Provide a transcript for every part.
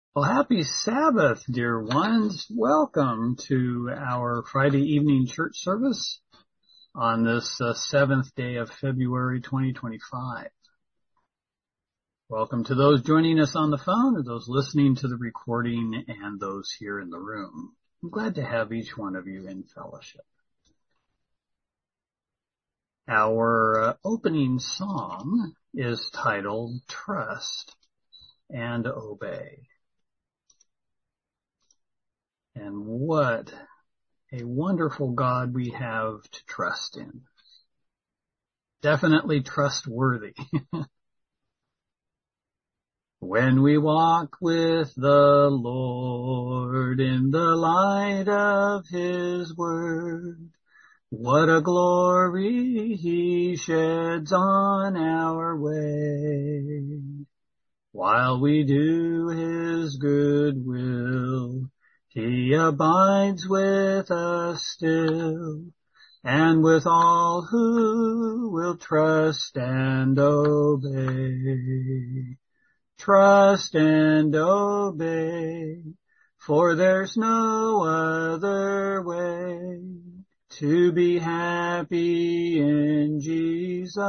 Well, happy Sabbath, dear ones. Welcome to our Friday evening church service on this seventh day of February 2025. Welcome to those joining us on the phone, and those listening to the recording, and those here in the room. I'm glad to have each one of you in fellowship. Our opening song is titled Trust and Obey. And what a wonderful God we have to trust in. Definitely trustworthy. When we walk with the Lord in the light of His word, what a glory He sheds on our way. While we do His good will, He abides with us still, and with all who will trust and obey. Trust and obey, for there's no other way to be happy in Jesus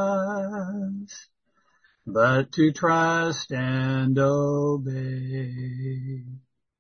but to trust and obey.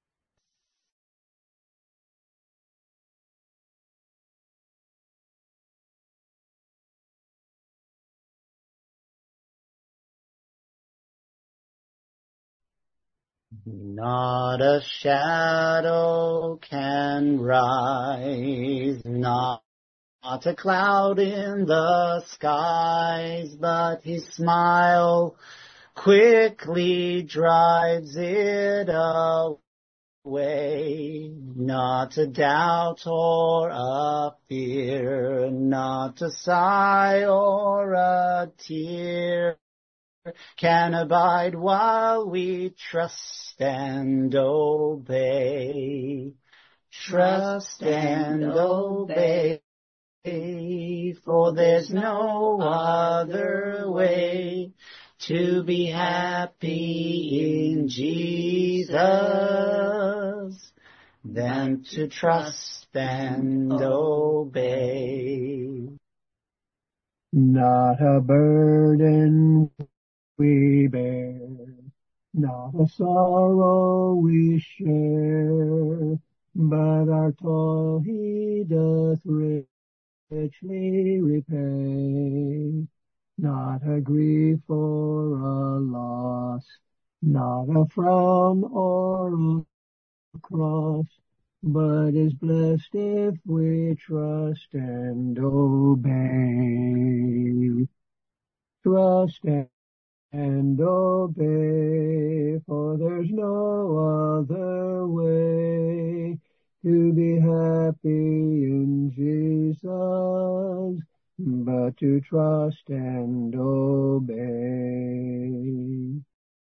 Not a shadow can rise, not a cloud in the skies, but His smile quickly drives it away. Not a doubt or a fear, not a sigh or a tear can abide while we trust and obey. Trust and obey, for there's no other way to be happy in Jesus than to trust and obey. Not a burden we bear, not a sorrow we share, but our toil He doth richly repay. Not a grief or a loss, not a frown or a cross, but is blessed if we trust and obey. Trust and obey, for there's no other way to be happy in Jesus but to trust and obey.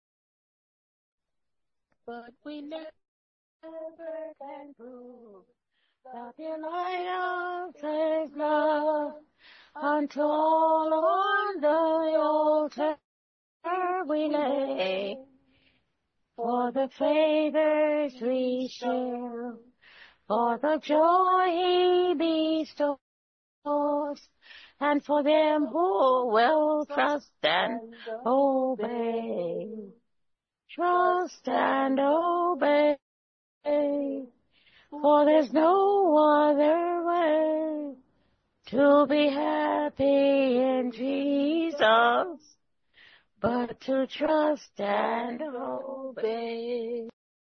But we never can prove the delight of His love until on the altar we lay. For the favors we share, for the joy He bestows, and for them who will trust and obey. Trust and obey, for there's no other way to be happy in Jesus but to trust and obey.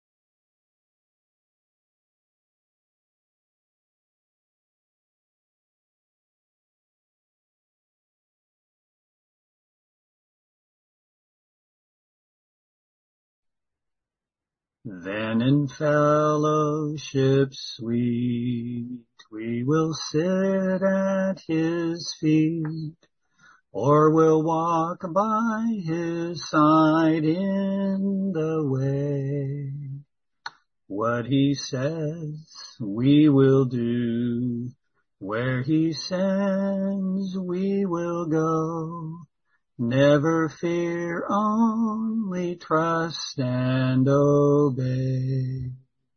Then in fellowship sweet we will sit at His feet, or will walk by His side in the way. What He says we will do, where He sends we will go, Never fear, only trust and obey.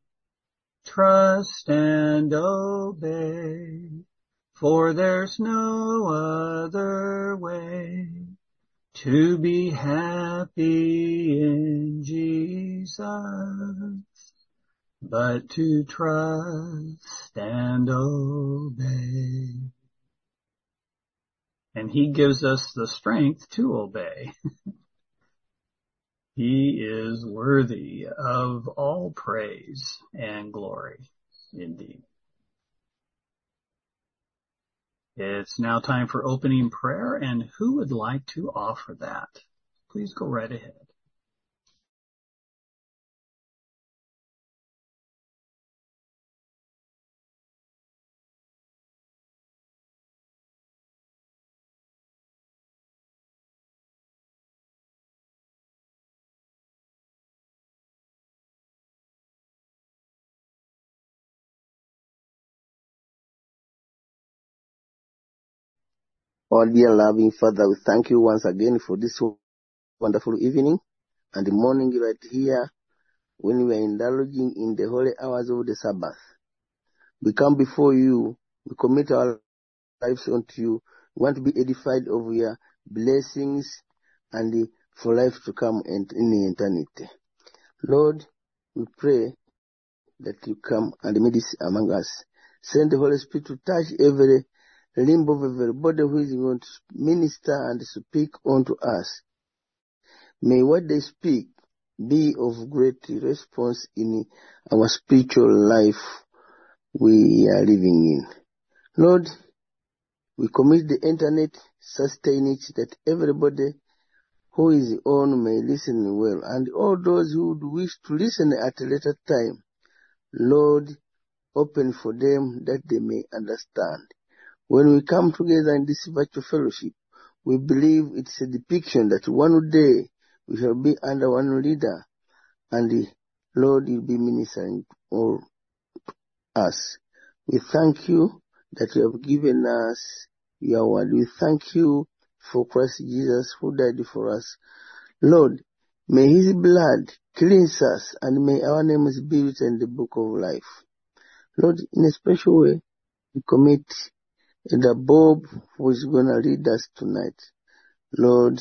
Trust and obey, for there's no other way to be happy in Jesus, but to trust and obey. And he gives us the strength to obey. He is worthy of all praise and glory, indeed. It's now time for opening prayer, and who would like to offer that? Please go right ahead. Oh, dear loving Father, we thank you once again for this wonderful evening and the morning right here when we are indulging in the holy hours of the Sabbath. We come before you, we commit our lives unto you. We want to be edified of your blessings and for life to come in eternity. Lord, we pray that you come and meet this among us. Send the Holy Spirit to touch every limb of everybody who is going to minister and speak unto us. May what they speak be of great response in our spiritual life we are living in. Lord, we commit the internet, sustain it, that everybody who is on may listen well, and all those who would wish to listen at a later time, Lord, open for them that they may understand. When we come together in this virtual fellowship, we believe it's a depiction that one day we shall be under one leader, and the Lord will be ministering to all us. We thank you that you have given us your word. We thank you for Christ Jesus who died for us. Lord, may his blood cleanse us, and may our names be written in the book of life. Lord, in a special way, we commit the Bob who is going to lead us tonight. Lord,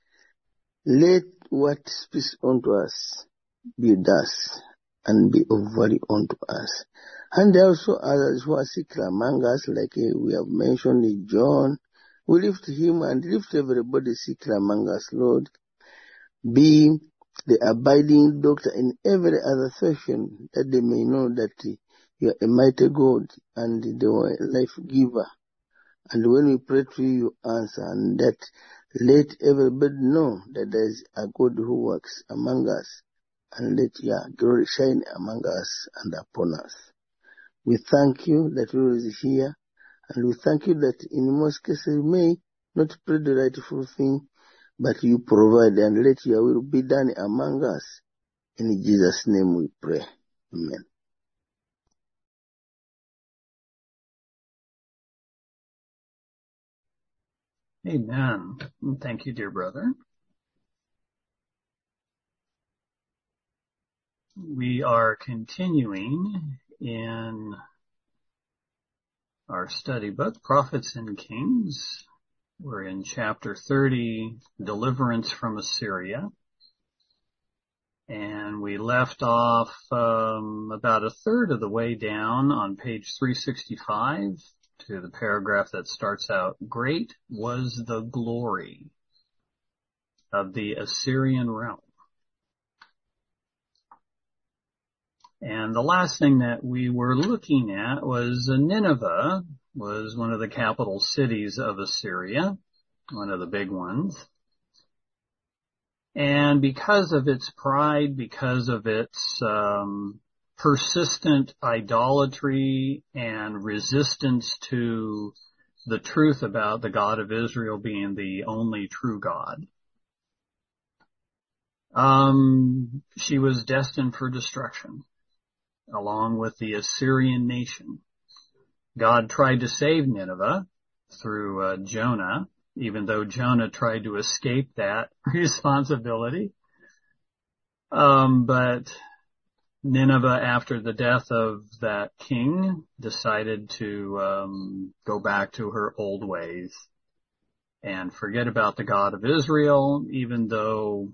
let what speaks unto us be thus and be of value unto us. And also others who are sick among us, like we have mentioned John, we lift him and lift everybody sick among us, Lord. Be the abiding doctor in every other session, that they may know that you are a mighty God and the life giver. And when we pray to you, you answer, and that let everybody know that there is a God who works among us, and let your glory shine among us and upon us. We thank you that you is here, and we thank you that in most cases we may not pray the rightful thing, but you provide, and let your will be done among us. In Jesus' name we pray. Amen. Amen. Thank you, dear brother. We are continuing in our study book, Prophets and Kings. We're in chapter 30, Deliverance from Assyria. And we left off about a third of the way down on page 365 to the paragraph that starts out, Great was the glory of the Assyrian realm. And the last thing that we were looking at was Nineveh was one of the capital cities of Assyria, one of the big ones. And because of its pride, because of its persistent idolatry and resistance to the truth about the God of Israel being the only true God, she was destined for destruction, along with the Assyrian nation. God tried to save Nineveh through Jonah, even though Jonah tried to escape that responsibility. But Nineveh, after the death of that king, decided to go back to her old ways and forget about the God of Israel, even though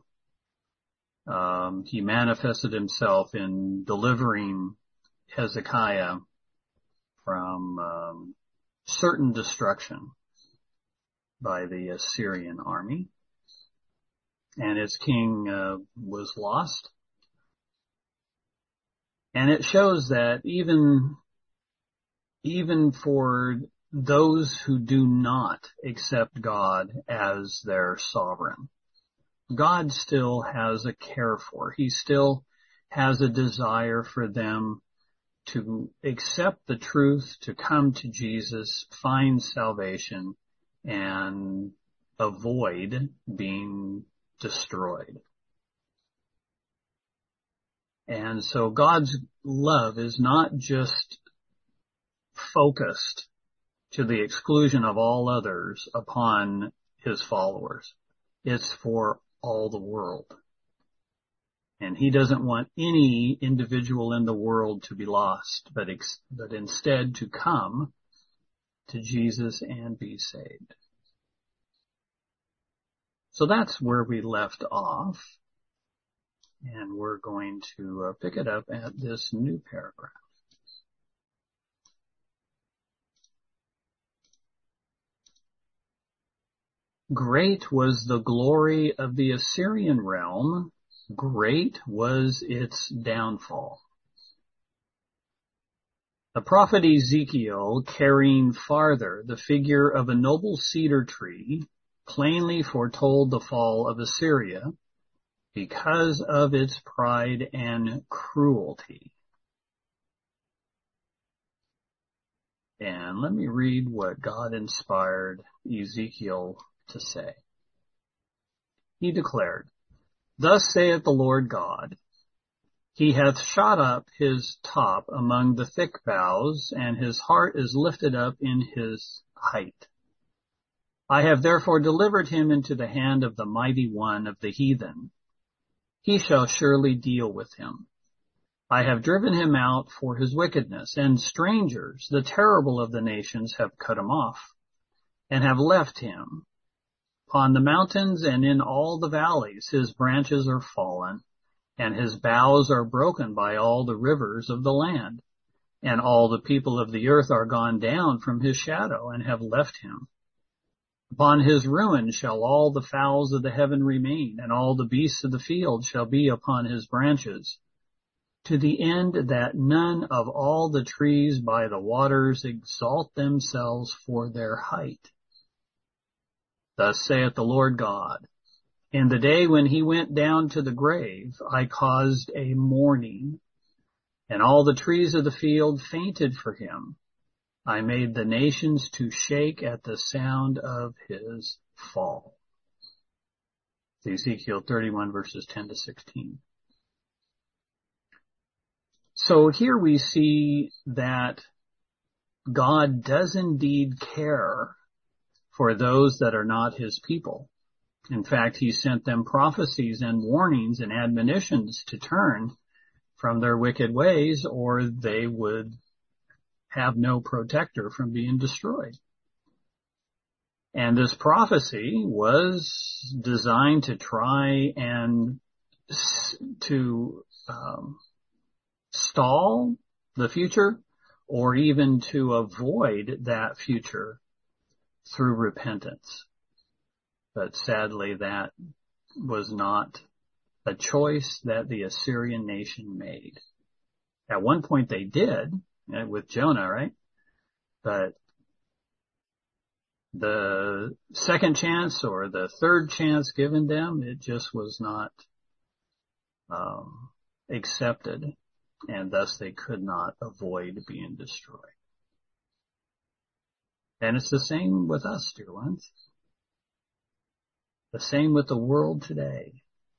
he manifested himself in delivering Hezekiah from certain destruction by the Assyrian army. And its king was lost. And it shows that even for those who do not accept God as their sovereign, God still has a care for. He still has a desire for them to accept the truth, to come to Jesus, find salvation, and avoid being destroyed. And so God's love is not just focused to the exclusion of all others upon his followers. It's for all the world. And he doesn't want any individual in the world to be lost, but instead to come to Jesus and be saved. So that's where we left off. And we're going to pick it up at this new paragraph. Great was the glory of the Assyrian realm. Great was its downfall. The prophet Ezekiel, carrying farther the figure of a noble cedar tree, plainly foretold the fall of Assyria because of its pride and cruelty. And let me read what God inspired Ezekiel to say. He declared, "Thus saith the Lord God, He hath shot up his top among the thick boughs, and his heart is lifted up in his height. I have therefore delivered him into the hand of the mighty one of the heathen. He shall surely deal with him. I have driven him out for his wickedness, and strangers, the terrible of the nations, have cut him off, and have left him. Upon the mountains and in all the valleys his branches are fallen, and his boughs are broken by all the rivers of the land, and all the people of the earth are gone down from his shadow, and have left him. Upon his ruin shall all the fowls of the heaven remain, and all the beasts of the field shall be upon his branches, to the end that none of all the trees by the waters exalt themselves for their height. Thus saith the Lord God, in the day when he went down to the grave, I caused a mourning, and all the trees of the field fainted for him. I made the nations to shake at the sound of his fall." Ezekiel 31 verses 10 to 16. So here we see that God does indeed care for those that are not his people. In fact, he sent them prophecies and warnings and admonitions to turn from their wicked ways, or they would have no protector from being destroyed. And this prophecy was designed to try and to stall the future, or even to avoid that future through repentance. But sadly, that was not a choice that the Assyrian nation made. At one point they did, with Jonah, right? But the second chance or the third chance given them, it just was not accepted, and thus they could not avoid being destroyed. And it's the same with us, dear ones. The same with the world today.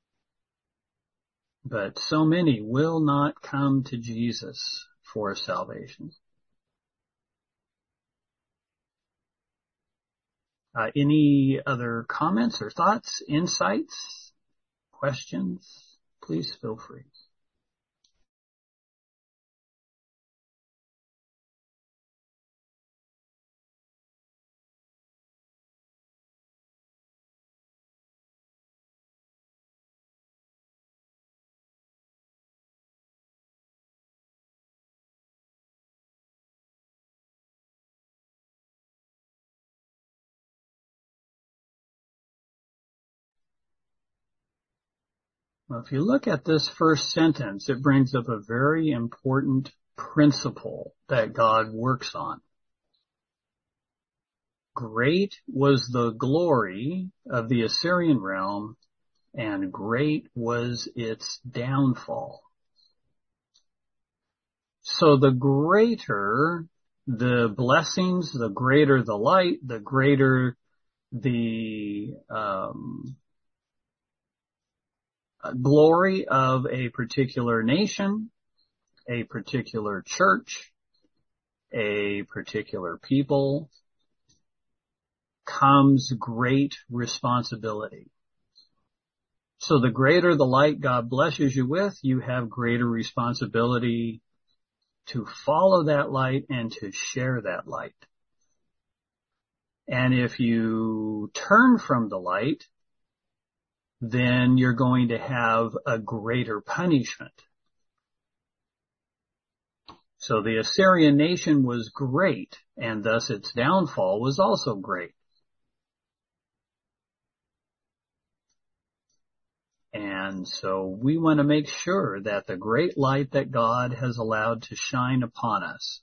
But so many will not come to Jesus for salvation. Any other comments or thoughts, insights, questions? Please feel free. Well, if you look at this first sentence, it brings up a very important principle that God works on. Great was the glory of the Assyrian realm, and great was its downfall. So the greater the blessings, the greater the light, the greater the glory of a particular nation, a particular church, a particular people, comes great responsibility. So the greater the light God blesses you with, you have greater responsibility to follow that light and to share that light. And if you turn from the light, then you're going to have a greater punishment. So the Assyrian nation was great, and thus its downfall was also great. And so we want to make sure that the great light that God has allowed to shine upon us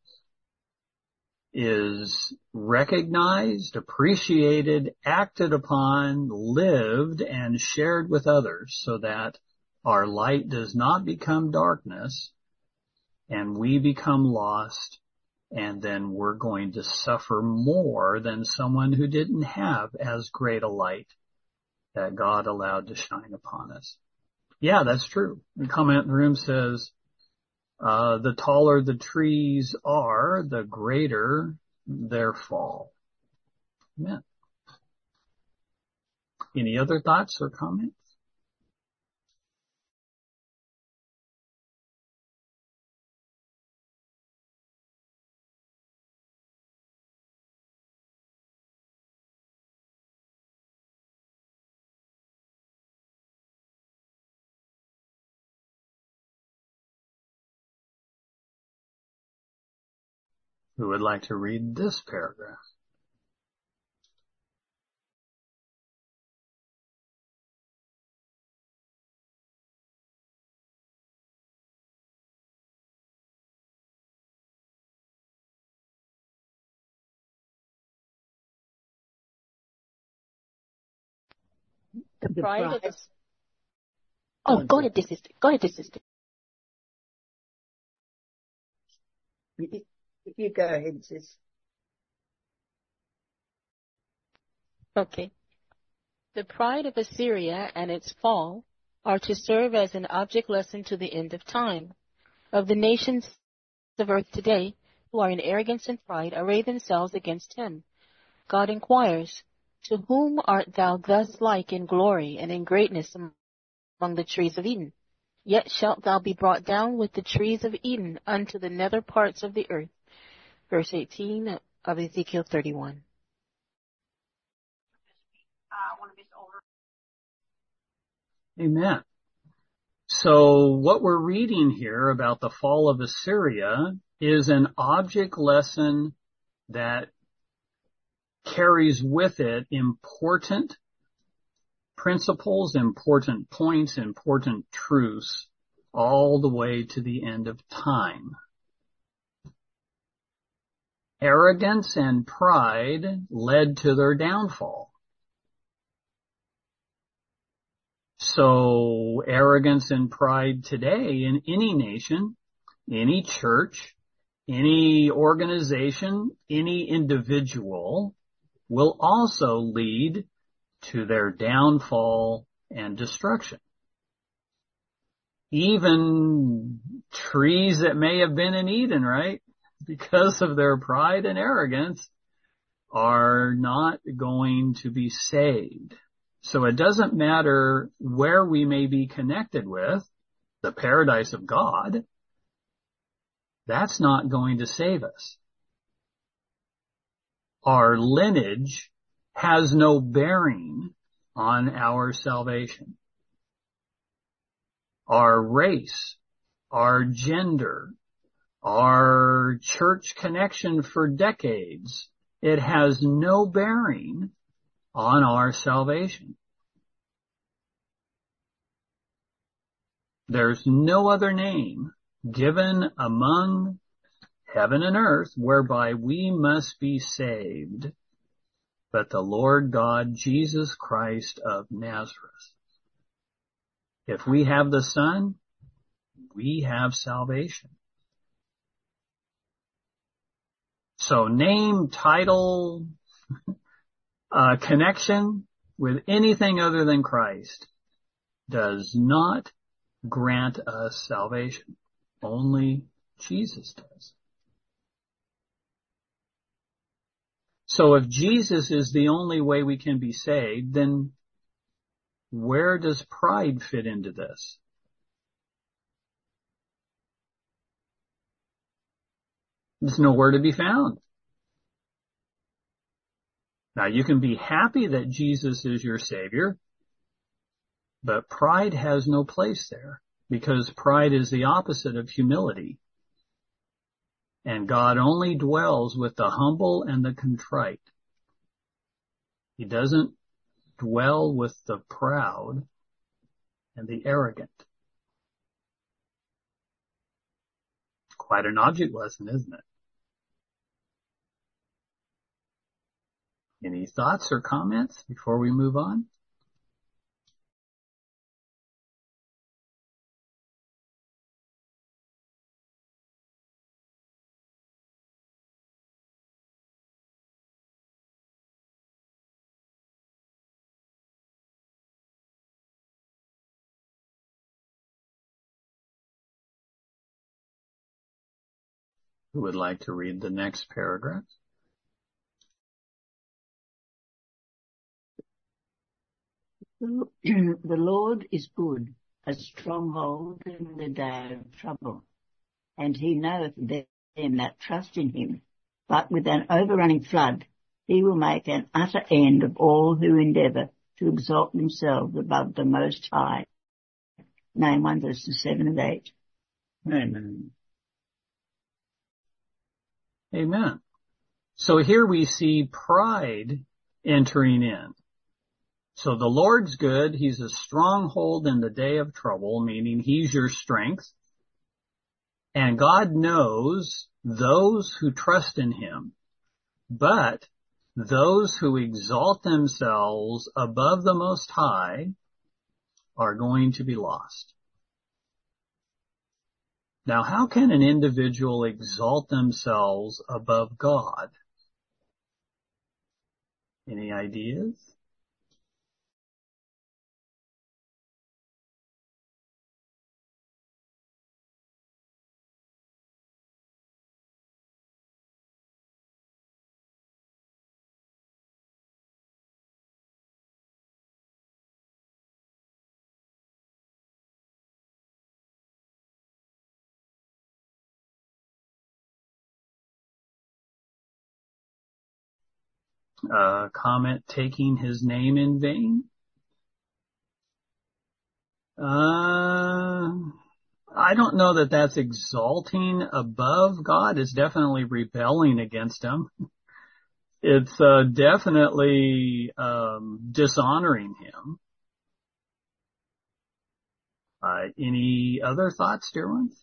is recognized, appreciated, acted upon, lived, and shared with others so that our light does not become darkness and we become lost, and then we're going to suffer more than someone who didn't have as great a light that God allowed to shine upon us. Yeah, that's true. The comment in the room says, the taller the trees are, the greater their fall. Amen. Any other thoughts or comments? Who would like to read this paragraph? The pride of this. Oh, go ahead, this sister. Go ahead, this sister. If you go ahead, sis. Okay. The pride of Assyria and its fall are to serve as an object lesson to the end of time. Of the nations of earth today, who are in arrogance and pride, array themselves against him. God inquires, to whom art thou thus like in glory and in greatness among the trees of Eden? Yet shalt thou be brought down with the trees of Eden unto the nether parts of the earth. Verse 18 of Ezekiel 31. Amen. So what we're reading here about the fall of Assyria is an object lesson that carries with it important principles, important points, important truths, all the way to the end of time. Arrogance and pride led to their downfall. So arrogance and pride today in any nation, any church, any organization, any individual will also lead to their downfall and destruction. Even trees that may have been in Eden, right? Because of their pride and arrogance, are not going to be saved. So it doesn't matter where we may be connected with, the paradise of God, that's not going to save us. Our lineage has no bearing on our salvation. Our race, our gender, our church connection for decades, it has no bearing on our salvation. There's no other name given among heaven and earth whereby we must be saved but the Lord God Jesus Christ of Nazareth. If we have the Son, we have salvation. So name, title, connection with anything other than Christ does not grant us salvation. Only Jesus does. So if Jesus is the only way we can be saved, then where does pride fit into this? It's nowhere to be found. Now you can be happy that Jesus is your Savior, but pride has no place there because pride is the opposite of humility. And God only dwells with the humble and the contrite. He doesn't dwell with the proud and the arrogant. Quite an object lesson, isn't it? Any thoughts or comments before we move on? Who would like to read the next paragraph? The Lord is good, a stronghold in the day of trouble, and he knoweth them that trust in him. But with an overrunning flood, he will make an utter end of all who endeavour to exalt themselves above the Most High. Name 1 verses 7 and 8. Amen. Amen. So here we see pride entering in. So the Lord's good. He's a stronghold in the day of trouble, meaning he's your strength. And God knows those who trust in him. But those who exalt themselves above the Most High are going to be lost. Now, how can an individual exalt themselves above God? Any ideas? Comment, taking his name in vain? I don't know that that's exalting above God. It's definitely rebelling against him. It's definitely dishonoring him. Any other thoughts, dear ones?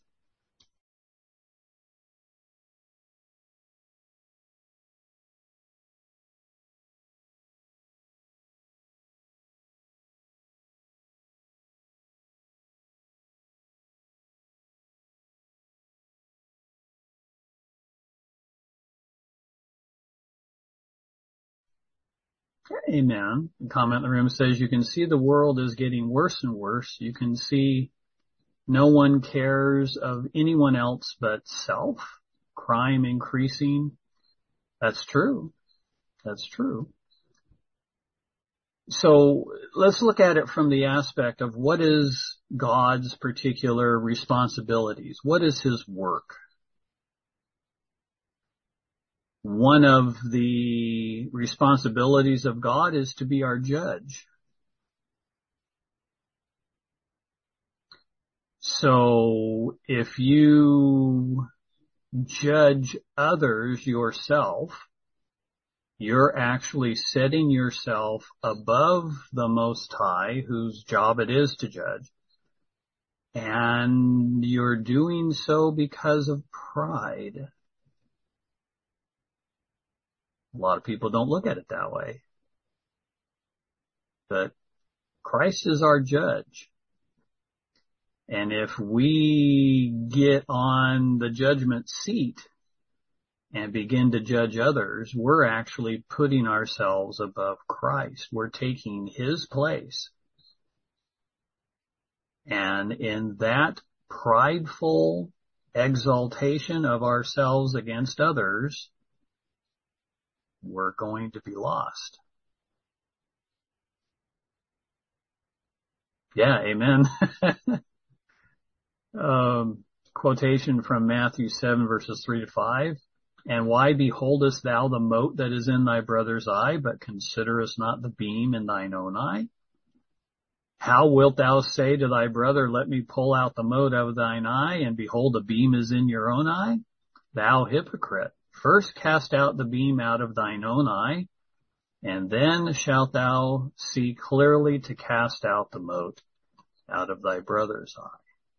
Amen. The comment in the room says you can see the world is getting worse and worse. You can see no one cares of anyone else but self. Crime increasing. That's true. That's true. So let's look at it from the aspect of what is God's particular responsibilities? What is his work? One of the responsibilities of God is to be our judge. So if you judge others yourself, you're actually setting yourself above the Most High, whose job it is to judge. And you're doing so because of pride. A lot of people don't look at it that way. But Christ is our judge. And if we get on the judgment seat and begin to judge others, we're actually putting ourselves above Christ. We're taking his place. And in that prideful exaltation of ourselves against others, we're going to be lost. Yeah, amen. Quotation from Matthew 7 verses 3 to 5. And why beholdest thou the mote that is in thy brother's eye, but considerest not the beam in thine own eye? How wilt thou say to thy brother, let me pull out the mote out of thine eye, and behold, the beam is in your own eye? Thou hypocrite, first cast out the beam out of thine own eye, and then shalt thou see clearly to cast out the mote out of thy brother's eye.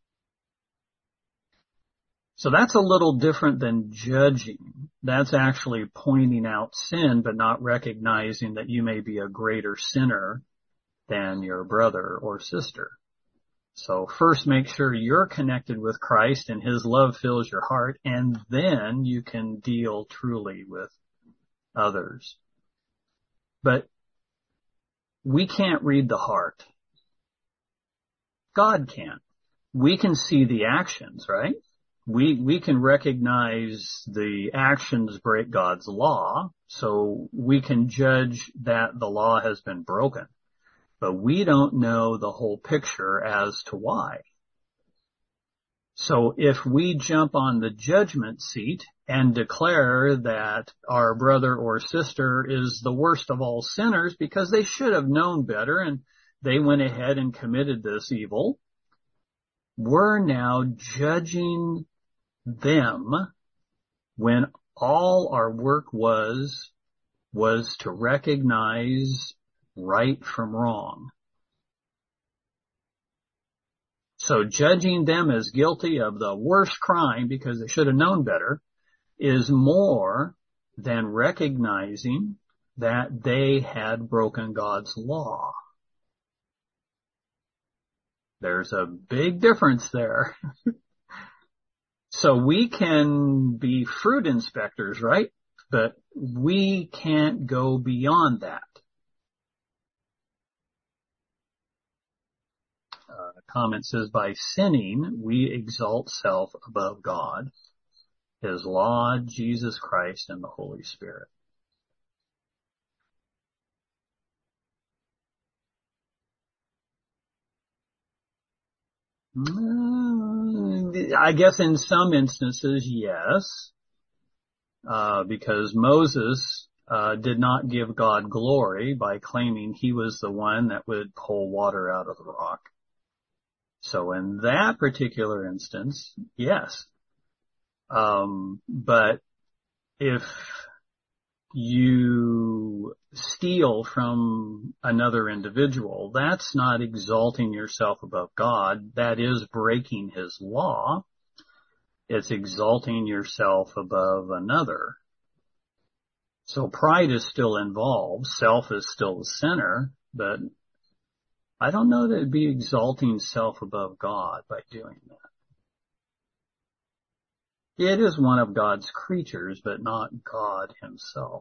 So that's a little different than judging. That's actually pointing out sin, but not recognizing that you may be a greater sinner than your brother or sister. So first make sure you're connected with Christ and his love fills your heart, and then you can deal truly with others. But we can't read the heart. God can. We can see the actions, right? We can recognize the actions break God's law, so we can judge that the law has been broken. But we don't know the whole picture as to why. So if we jump on the judgment seat and declare that our brother or sister is the worst of all sinners because they should have known better and they went ahead and committed this evil, we're now judging them when all our work was to recognize right from wrong. So judging them as guilty of the worst crime because they should have known better is more than recognizing that they had broken God's law. There's a big difference there. So we can be fruit inspectors, right? But we can't go beyond that. Comment says, by sinning, we exalt self above God, his law, Jesus Christ, and the Holy Spirit. I guess in some instances, yes, because Moses did not give God glory by claiming he was the one that would pull water out of the rock. So in that particular instance, yes. But if you steal from another individual, that's not exalting yourself above God. That is breaking his law. It's exalting yourself above another. So pride is still involved. Self is still the center, but I don't know that it'd be exalting self above God by doing that. It is one of God's creatures, but not God himself.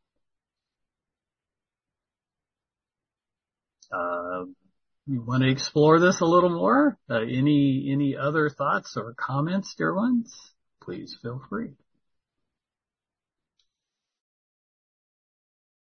You want to explore this a little more? Any other thoughts or comments, dear ones? Please feel free.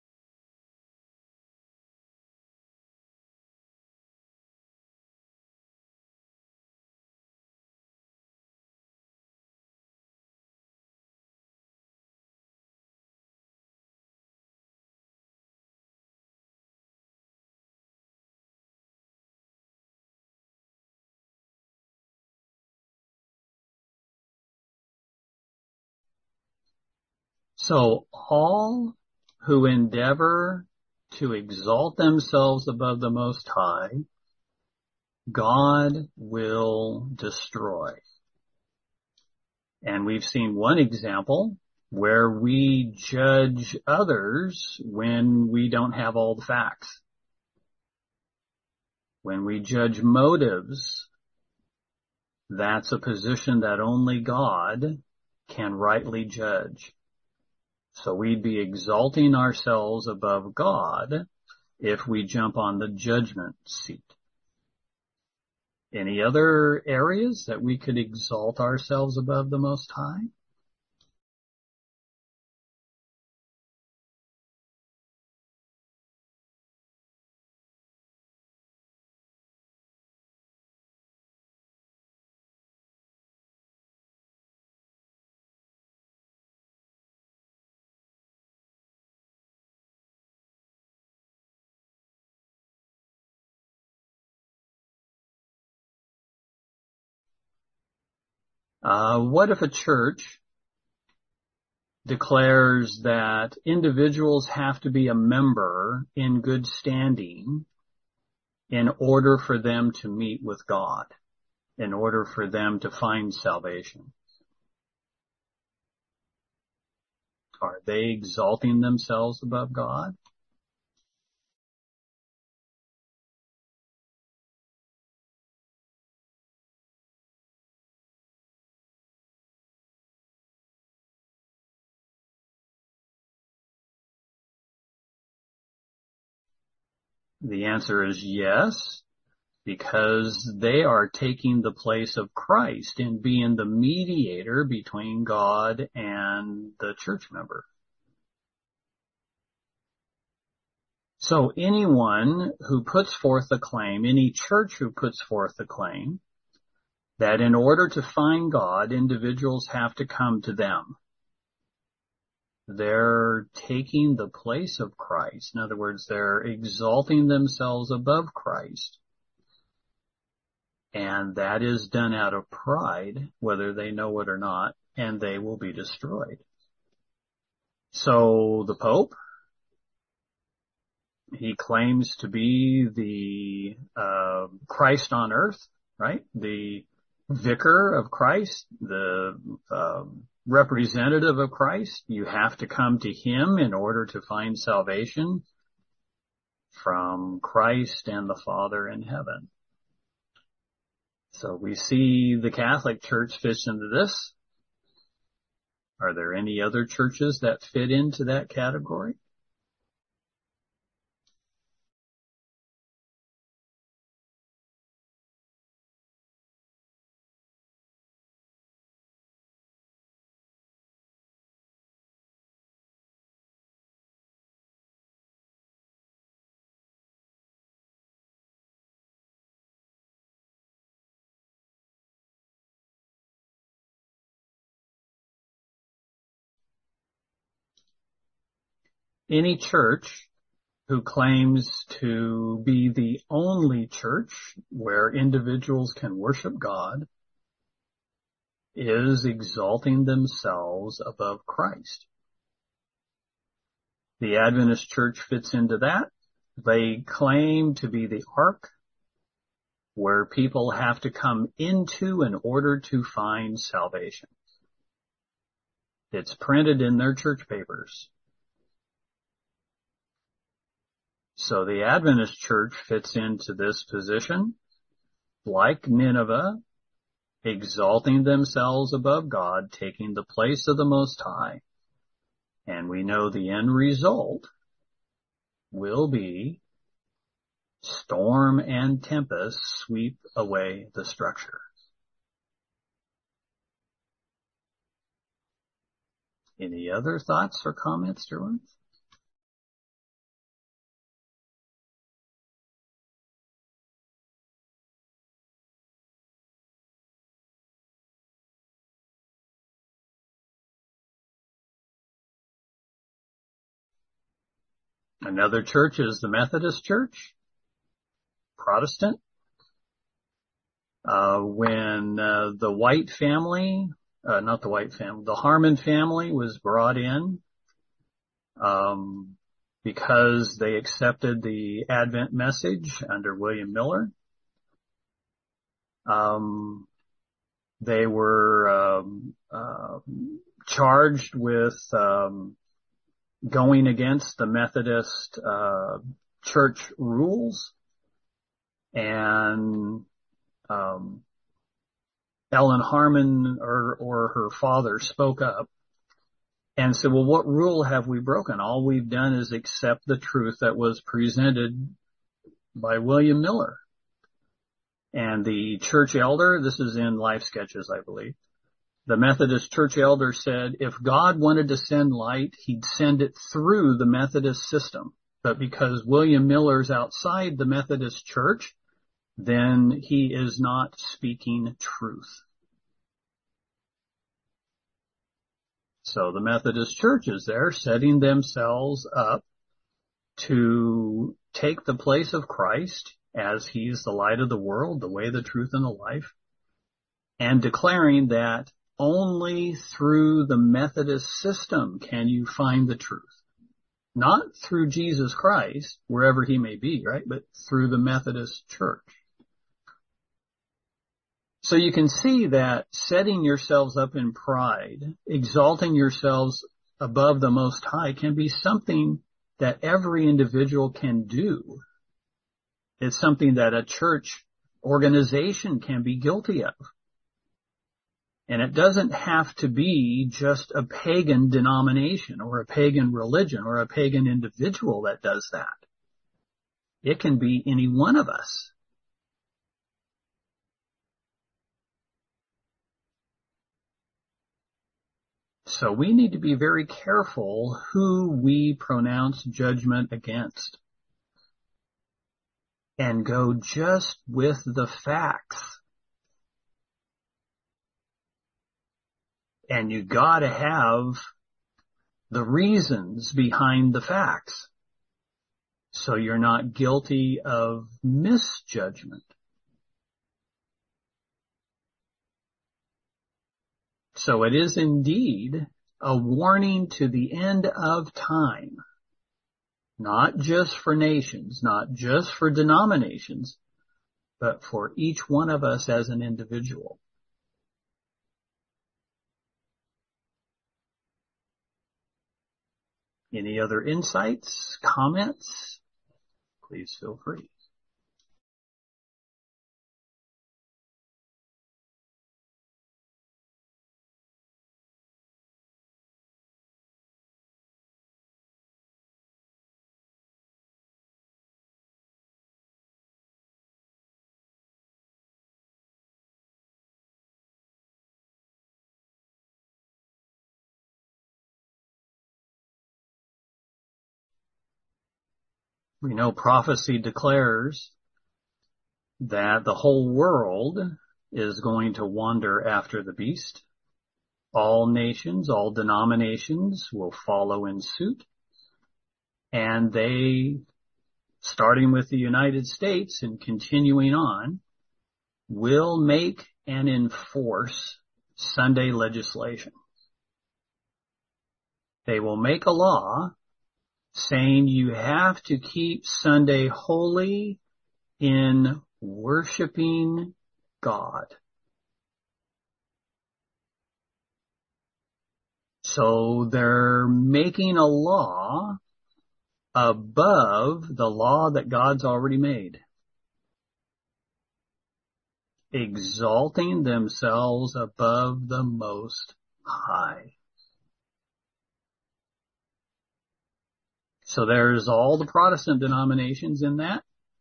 So all who endeavor to exalt themselves above the Most High, God will destroy. And we've seen one example where we judge others when we don't have all the facts. When we judge motives, that's a position that only God can rightly judge. So we'd be exalting ourselves above God if we jump on the judgment seat. Any other areas that we could exalt ourselves above the Most High? What if a church declares that individuals have to be a member in good standing in order for them to meet with God, in order for them to find salvation? Are they exalting themselves above God? The answer is yes, because they are taking the place of Christ in being the mediator between God and the church member. So anyone who puts forth the claim, any church who puts forth the claim, that in order to find God, individuals have to come to them, they're taking the place of Christ. In other words, they're exalting themselves above Christ. And that is done out of pride, whether they know it or not, and they will be destroyed. So the Pope, he claims to be the Christ on earth, right? The vicar of Christ, the representative of Christ. You have to come to him in order to find salvation from Christ and the Father in heaven. So we see the Catholic Church fits into this. Are there any other churches that fit into that category? Any church who claims to be the only church where individuals can worship God is exalting themselves above Christ. The Adventist Church fits into that. They claim to be the ark where people have to come into in order to find salvation. It's printed in their church papers. So the Adventist Church fits into this position, like Nineveh, exalting themselves above God, taking the place of the Most High. And we know the end result will be storm and tempest sweep away the structure. Any other thoughts or comments, Derwin? Another church is the Methodist Church, Protestant. When the White family, the Harmon family was brought in because they accepted the Advent message under William Miller. They were charged with going against the Methodist church rules, and Ellen Harmon or her father spoke up and said, well, what rule have we broken? All we've done is accept the truth that was presented by William Miller. And the church elder, this is in Life Sketches, I believe, the Methodist church elder said, if God wanted to send light, he'd send it through the Methodist system. But because William Miller's outside the Methodist church, then he is not speaking truth. So the Methodist church is there setting themselves up to take the place of Christ as he's the light of the world, the way, the truth, and the life, and declaring that only through the Methodist system can you find the truth. Not through Jesus Christ, wherever he may be, right? But through the Methodist church. So you can see that setting yourselves up in pride, exalting yourselves above the Most High, can be something that every individual can do. It's something that a church organization can be guilty of. And it doesn't have to be just a pagan denomination or a pagan religion or a pagan individual that does that. It can be any one of us. So we need to be very careful who we pronounce judgment against. And go just with the facts. And you gotta have the reasons behind the facts. So you're not guilty of misjudgment. So it is indeed a warning to the end of time. Not just for nations, not just for denominations, but for each one of us as an individual. Any other insights, comments? Please feel free. We know prophecy declares that the whole world is going to wander after the beast. All nations, all denominations will follow in suit. And they, starting with the United States and continuing on, will make and enforce Sunday legislation. They will make a law saying you have to keep Sunday holy in worshiping God. So they're making a law above the law that God's already made, exalting themselves above the Most High. So there's all the Protestant denominations in that.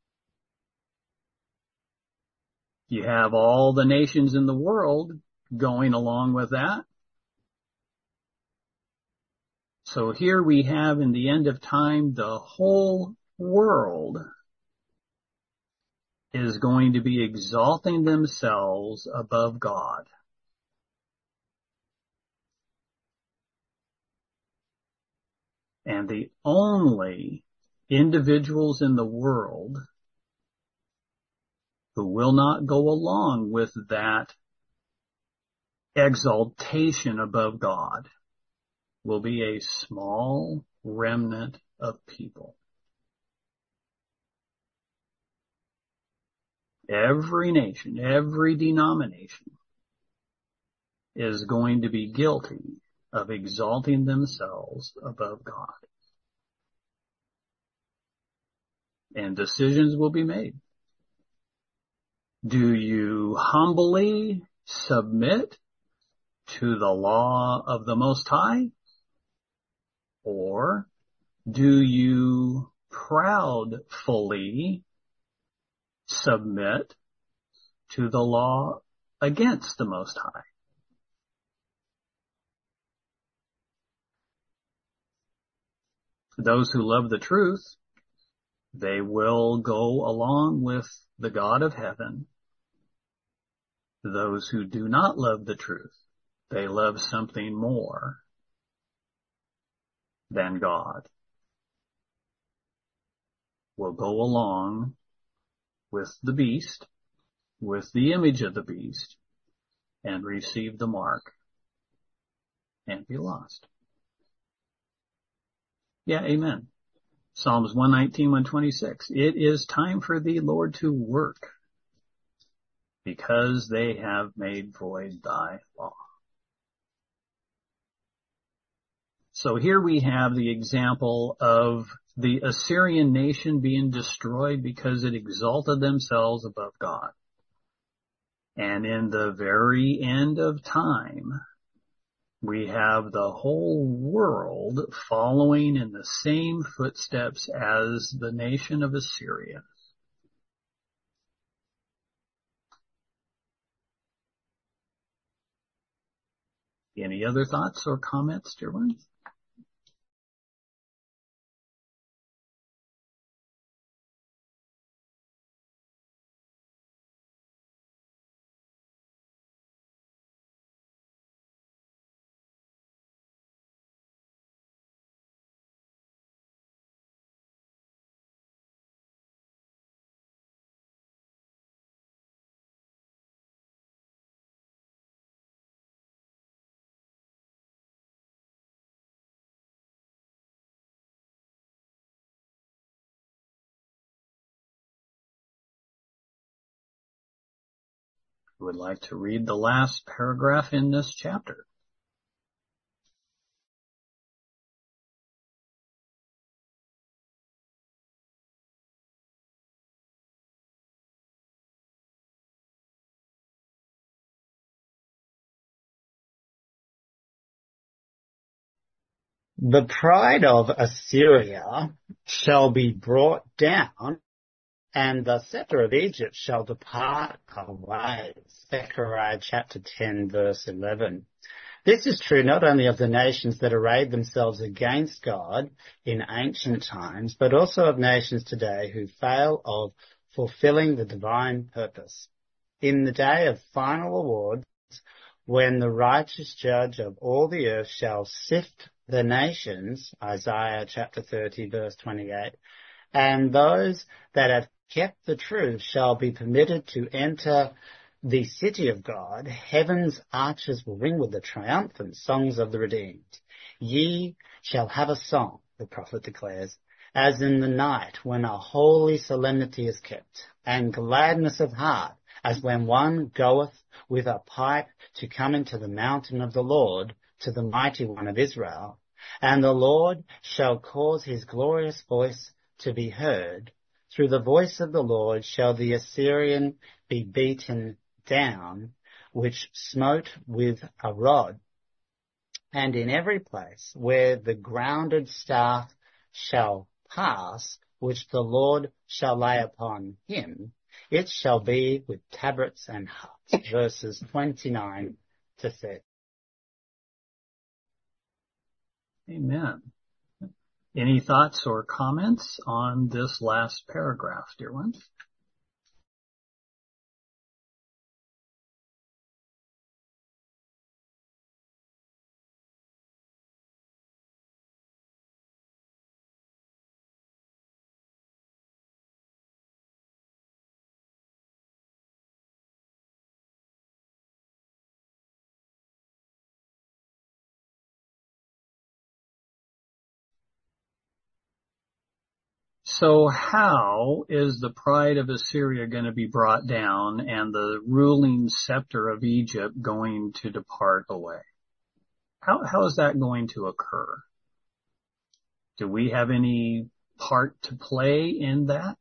You have all the nations in the world going along with that. So here we have in the end of time, the whole world is going to be exalting themselves above God. And the only individuals in the world who will not go along with that exaltation above God will be a small remnant of people. Every nation, every denomination is going to be guilty of exalting themselves above God. And decisions will be made. Do you humbly submit to the law of the Most High? Or do you proudly submit to the law against the Most High? Those who love the truth, they will go along with the God of heaven. Those who do not love the truth, they love something more than God, will go along with the beast, with the image of the beast, and receive the mark and be lost. Yeah, amen. Psalms 119, 126. It is time for thee, Lord, to work, because they have made void thy law. So here we have the example of the Assyrian nation being destroyed because it exalted themselves above God. And in the very end of time, we have the whole world following in the same footsteps as the nation of Assyria. Any other thoughts or comments, dear ones? I would like to read the last paragraph in this chapter. The pride of Assyria shall be brought down, and the scepter of Egypt shall depart away. Zechariah chapter 10, verse 11. This is true not only of the nations that arrayed themselves against God in ancient times, but also of nations today who fail of fulfilling the divine purpose. In the day of final award, when the righteous judge of all the earth shall sift the nations, Isaiah chapter 30, verse 28, and those that have kept the truth shall be permitted to enter the city of God, heaven's arches will ring with the triumphant songs of the redeemed. Ye shall have a song, the prophet declares, as in the night when a holy solemnity is kept, and gladness of heart, as when one goeth with a pipe to come into the mountain of the Lord, to the mighty one of Israel. And the Lord shall cause his glorious voice to be heard. Through the voice of the Lord shall the Assyrian be beaten down, which smote with a rod. And in every place where the grounded staff shall pass, which the Lord shall lay upon him, it shall be with tabrets and harps. Verses 29 to 30. Amen. Any thoughts or comments on this last paragraph, dear ones? So how is the pride of Assyria going to be brought down and the ruling scepter of Egypt going to depart away? How is that going to occur? Do we have any part to play in that?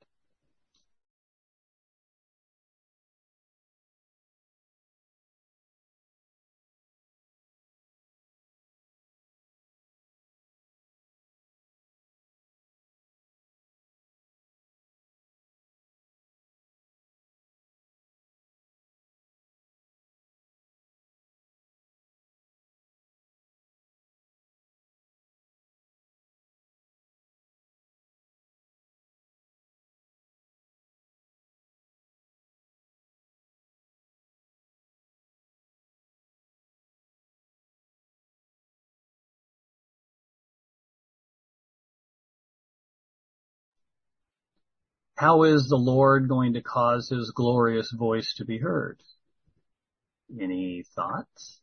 How is the Lord going to cause his glorious voice to be heard? Any thoughts?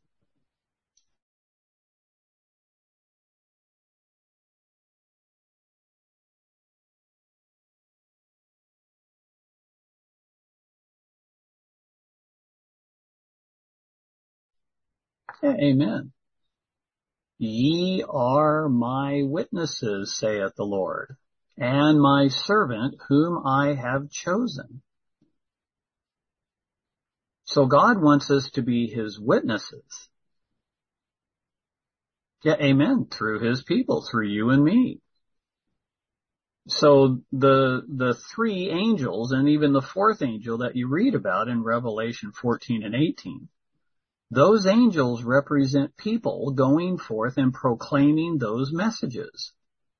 Amen. Ye are my witnesses, saith the Lord, and my servant whom I have chosen. So God wants us to be his witnesses. Yeah, amen. Through his people, through you and me. So the three angels and even the fourth angel that you read about in Revelation 14 and 18, those angels represent people going forth and proclaiming those messages.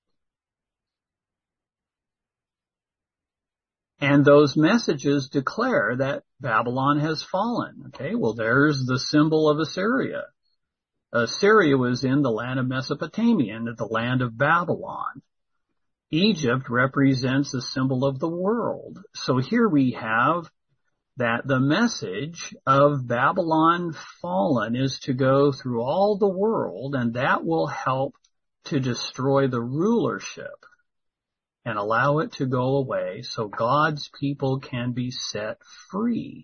And those messages declare that Babylon has fallen. Okay, well, there's the symbol of Assyria. Assyria was in the land of Mesopotamia and the land of Babylon. Egypt represents a symbol of the world. So here we have that the message of Babylon fallen is to go through all the world, and that will help to destroy the rulership and allow it to go away so God's people can be set free.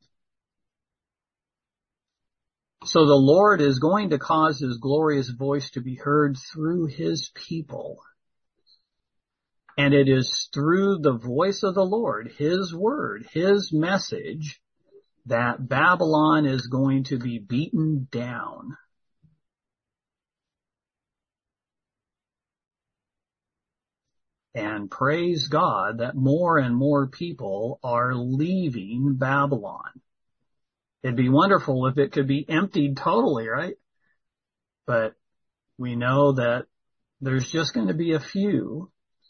So the Lord is going to cause his glorious voice to be heard through his people. And it is through the voice of the Lord, his word, his message, that Babylon is going to be beaten down. And praise God that more and more people are leaving Babylon. It'd be wonderful if it could be emptied totally, right? But we know that there's just going to be a few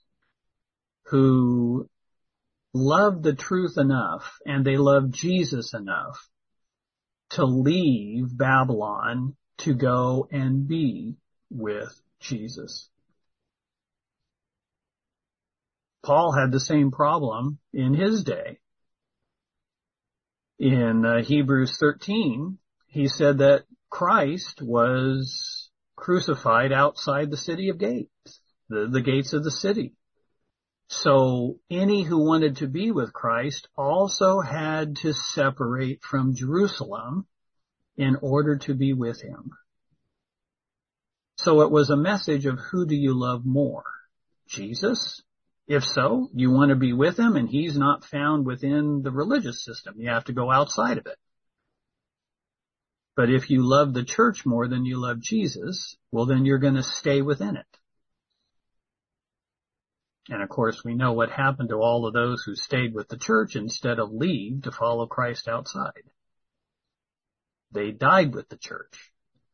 who love the truth enough and they love Jesus enough to leave Babylon to go and be with Jesus. Paul had the same problem in his day. In Hebrews 13, he said that Christ was crucified outside the city of gates, the gates of the city. So any who wanted to be with Christ also had to separate from Jerusalem in order to be with him. So it was a message of who do you love more? Jesus? If so, you want to be with him and he's not found within the religious system. You have to go outside of it. But if you love the church more than you love Jesus, well, then you're going to stay within it. And of course, we know what happened to all of those who stayed with the church instead of leave to follow Christ outside. They died with the church.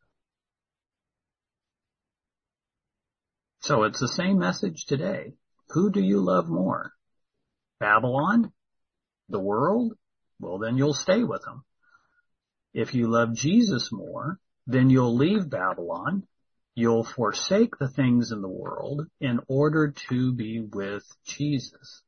So it's the same message today. Who do you love more? Babylon? The world? Well, then you'll stay with them. If you love Jesus more, then you'll leave Babylon. You'll forsake the things in the world in order to be with Jesus.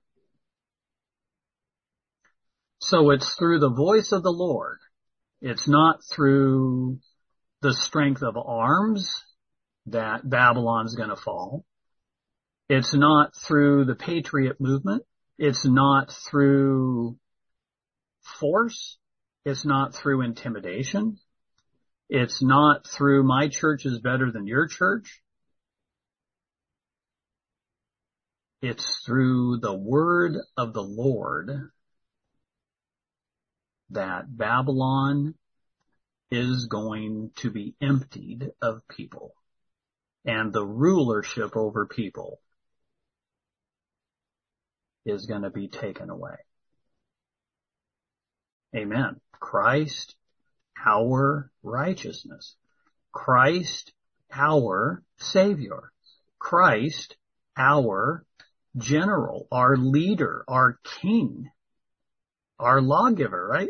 So it's through the voice of the Lord. It's not through the strength of arms that Babylon's going to fall. It's not through the patriot movement. It's not through force. It's not through intimidation. It's not through my church is better than your church. It's through the word of the Lord that Babylon is going to be emptied of people and the rulership over people is going to be taken away. Amen. Christ, our righteousness. Christ, our Savior. Christ, our general, our leader, our king, our lawgiver, right?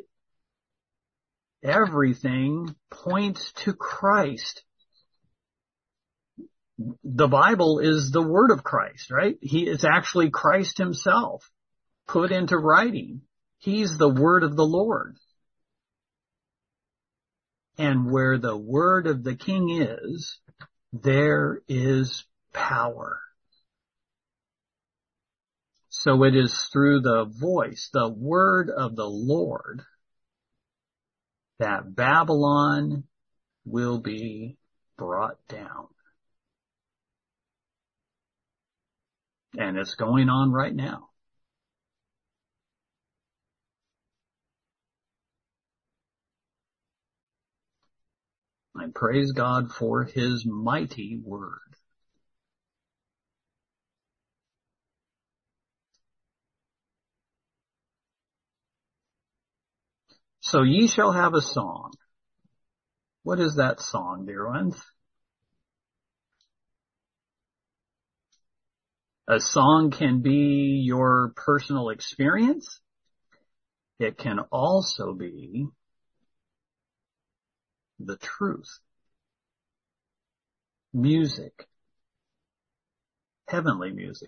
Everything points to Christ. The Bible is the word of Christ, right? It's actually Christ himself put into writing. He's the word of the Lord. And where the word of the king is, there is power. So it is through the voice, the word of the Lord, that Babylon will be brought down. And it's going on right now. And praise God for his mighty word. So ye shall have a song. What is that song, dear ones? A song can be your personal experience. It can also be the truth. Music. Heavenly music.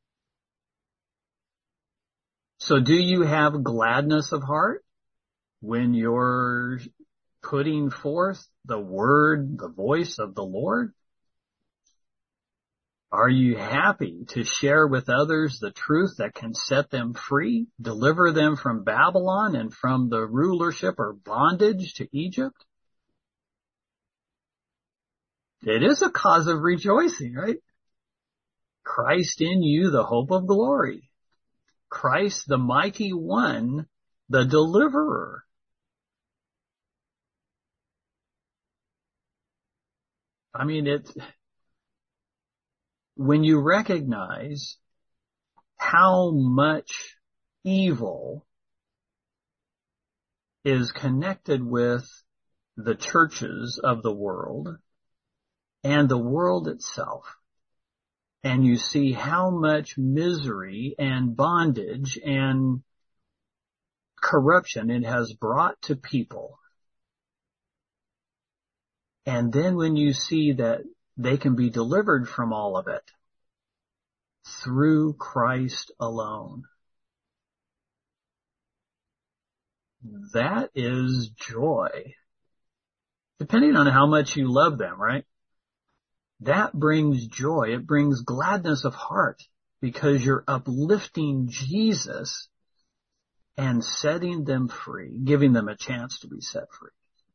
So do you have gladness of heart when you're putting forth the word, the voice of the Lord? Are you happy to share with others the truth that can set them free, deliver them from Babylon and from the rulership or bondage to Egypt? It is a cause of rejoicing, right? Christ in you, the hope of glory. Christ, the mighty one, the deliverer. I mean, when you recognize how much evil is connected with the churches of the world and the world itself, and you see how much misery and bondage and corruption it has brought to people, and then when you see that they can be delivered from all of it through Christ alone, that is joy. Depending on how much you love them, right? That brings joy. It brings gladness of heart because you're uplifting Jesus and setting them free, giving them a chance to be set free.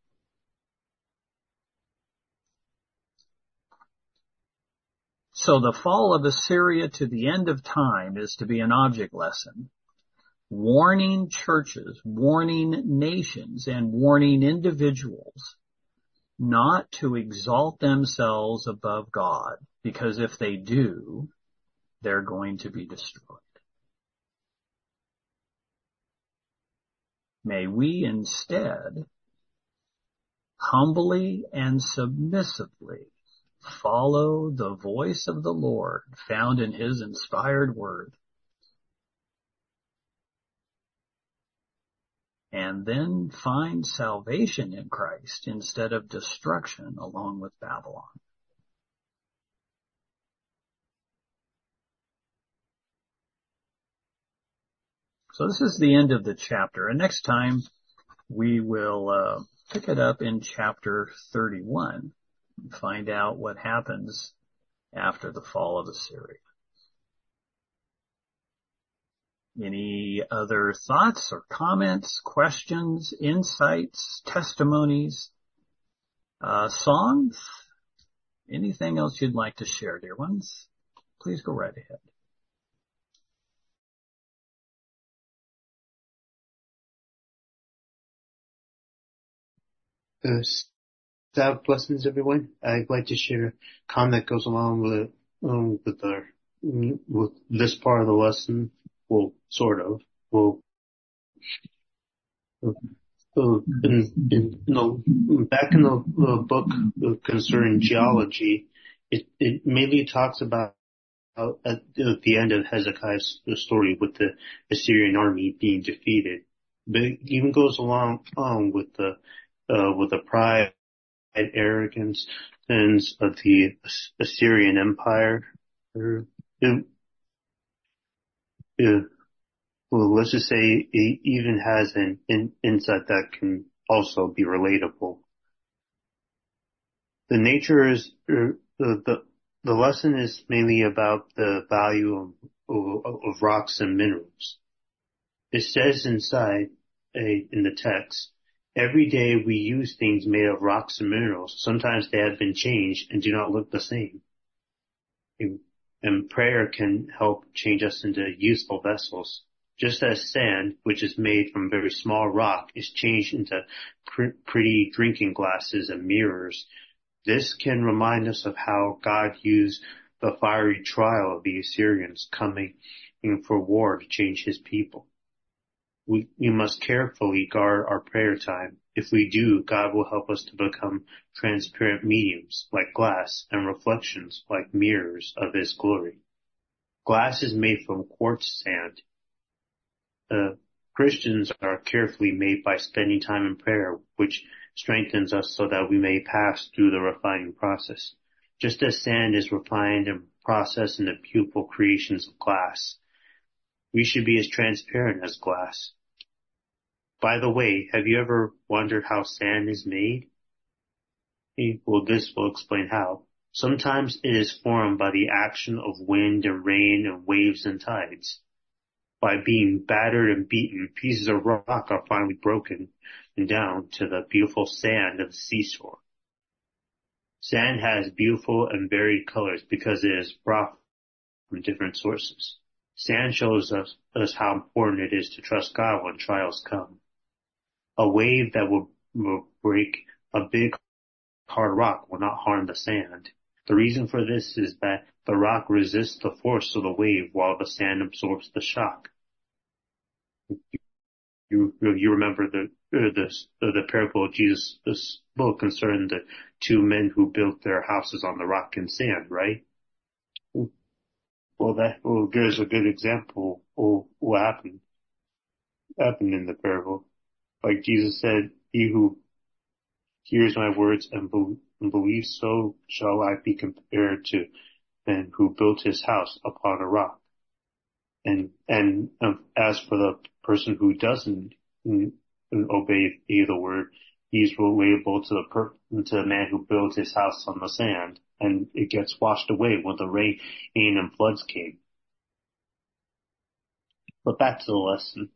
So the fall of Assyria to the end of time is to be an object lesson, warning churches, warning nations, and warning individuals not to exalt themselves above God, because if they do, they're going to be destroyed. May we instead humbly and submissively follow the voice of the Lord found in his inspired word, and then find salvation in Christ instead of destruction along with Babylon. So this is the end of the chapter, and next time we will pick it up in chapter 31 and find out what happens after the fall of Assyria. Any other thoughts or comments, questions, insights, testimonies, songs? Anything else you'd like to share, dear ones? Please go right ahead. Sabbath blessings, everyone. I'd like to share a comment that goes along with this part of the lesson. Well, sort of. Well, back in the book concerning geology, it mainly talks about at the end of Hezekiah's story with the Assyrian army being defeated. But it even goes along with the pride and arrogance of the Assyrian Empire. Well, let's just say it even has an insight that can also be relatable. The nature is the lesson is mainly about the value of rocks and minerals. It says inside in the text, every day we use things made of rocks and minerals. Sometimes they have been changed and do not look the same. And prayer can help change us into useful vessels. Just as sand, which is made from very small rock, is changed into pretty drinking glasses and mirrors. This can remind us of how God used the fiery trial of the Assyrians coming in for war to change his people. We must carefully guard our prayer time. If we do, God will help us to become transparent mediums like glass and reflections like mirrors of his glory. Glass is made from quartz sand. Christians are carefully made by spending time in prayer, which strengthens us so that we may pass through the refining process. Just as sand is refined and processed into beautiful creations of glass, we should be as transparent as glass. By the way, have you ever wondered how sand is made? Well, this will explain how. Sometimes it is formed by the action of wind and rain and waves and tides. By being battered and beaten, pieces of rock are finally broken down to the beautiful sand of the seashore. Sand has beautiful and varied colors because it is brought from different sources. Sand shows us how important it is to trust God when trials come. A wave that will break a big hard rock will not harm the sand. The reason for this is that the rock resists the force of the wave while the sand absorbs the shock. You remember the parable of Jesus' book concerning the two men who built their houses on the rock and sand, right? Well, there's a good example of what happened in the parable. Like Jesus said, he who hears my words and believes, so shall I be compared to man who built his house upon a rock. And as for the person who doesn't obey the word, he's relatable to the man who built his house on the sand, and it gets washed away when the rain and floods came. But back to the lesson.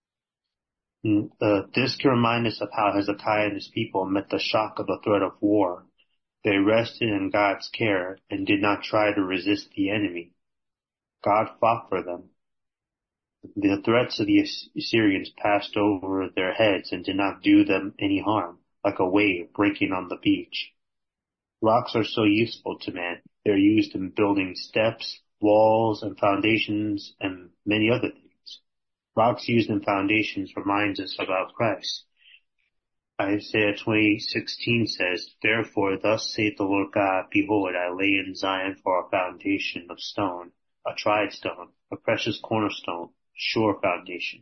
This can remind us of how Hezekiah and his people met the shock of the threat of war. They rested in God's care and did not try to resist the enemy. God fought for them. The threats of the Assyrians passed over their heads and did not do them any harm, like a wave breaking on the beach. Rocks are so useful to man. They're used in building steps, walls, and foundations, and many other things. Rocks used in foundations reminds us about Christ. Isaiah 20:16 says, "Therefore thus saith the Lord God, behold, I lay in Zion for a foundation of stone, a tried stone, a precious cornerstone, sure foundation."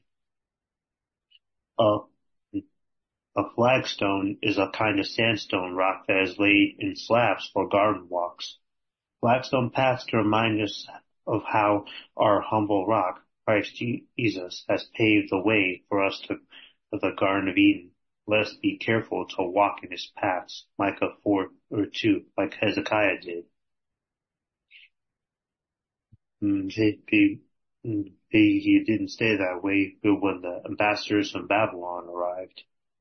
A flagstone is a kind of sandstone rock that is laid in slabs for garden walks. Flagstone paths can remind us of how our humble rock, Christ Jesus, has paved the way for us to the Garden of Eden. Let us be careful to walk in his paths, Micah 4:2, like Hezekiah did. he didn't stay that way when the ambassadors from Babylon arrived.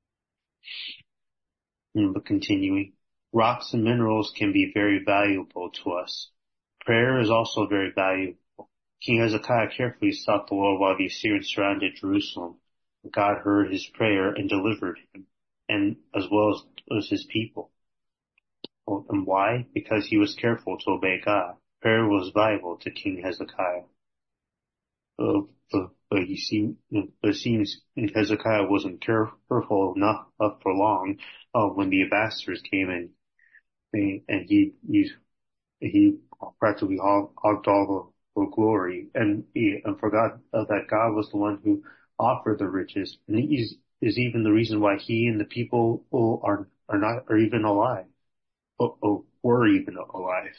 But continuing, rocks and minerals can be very valuable to us. Prayer is also very valuable. King Hezekiah carefully sought the Lord while the Assyrians surrounded Jerusalem. God heard his prayer and delivered him, and as well as his people. And why? Because he was careful to obey God. Prayer was valuable to King Hezekiah. But it seems Hezekiah wasn't careful enough for long when the ambassadors came in, and he practically hogged all the glory, and forgot that God was the one who offered the riches, and he is even the reason why he and the people are even alive, were even alive.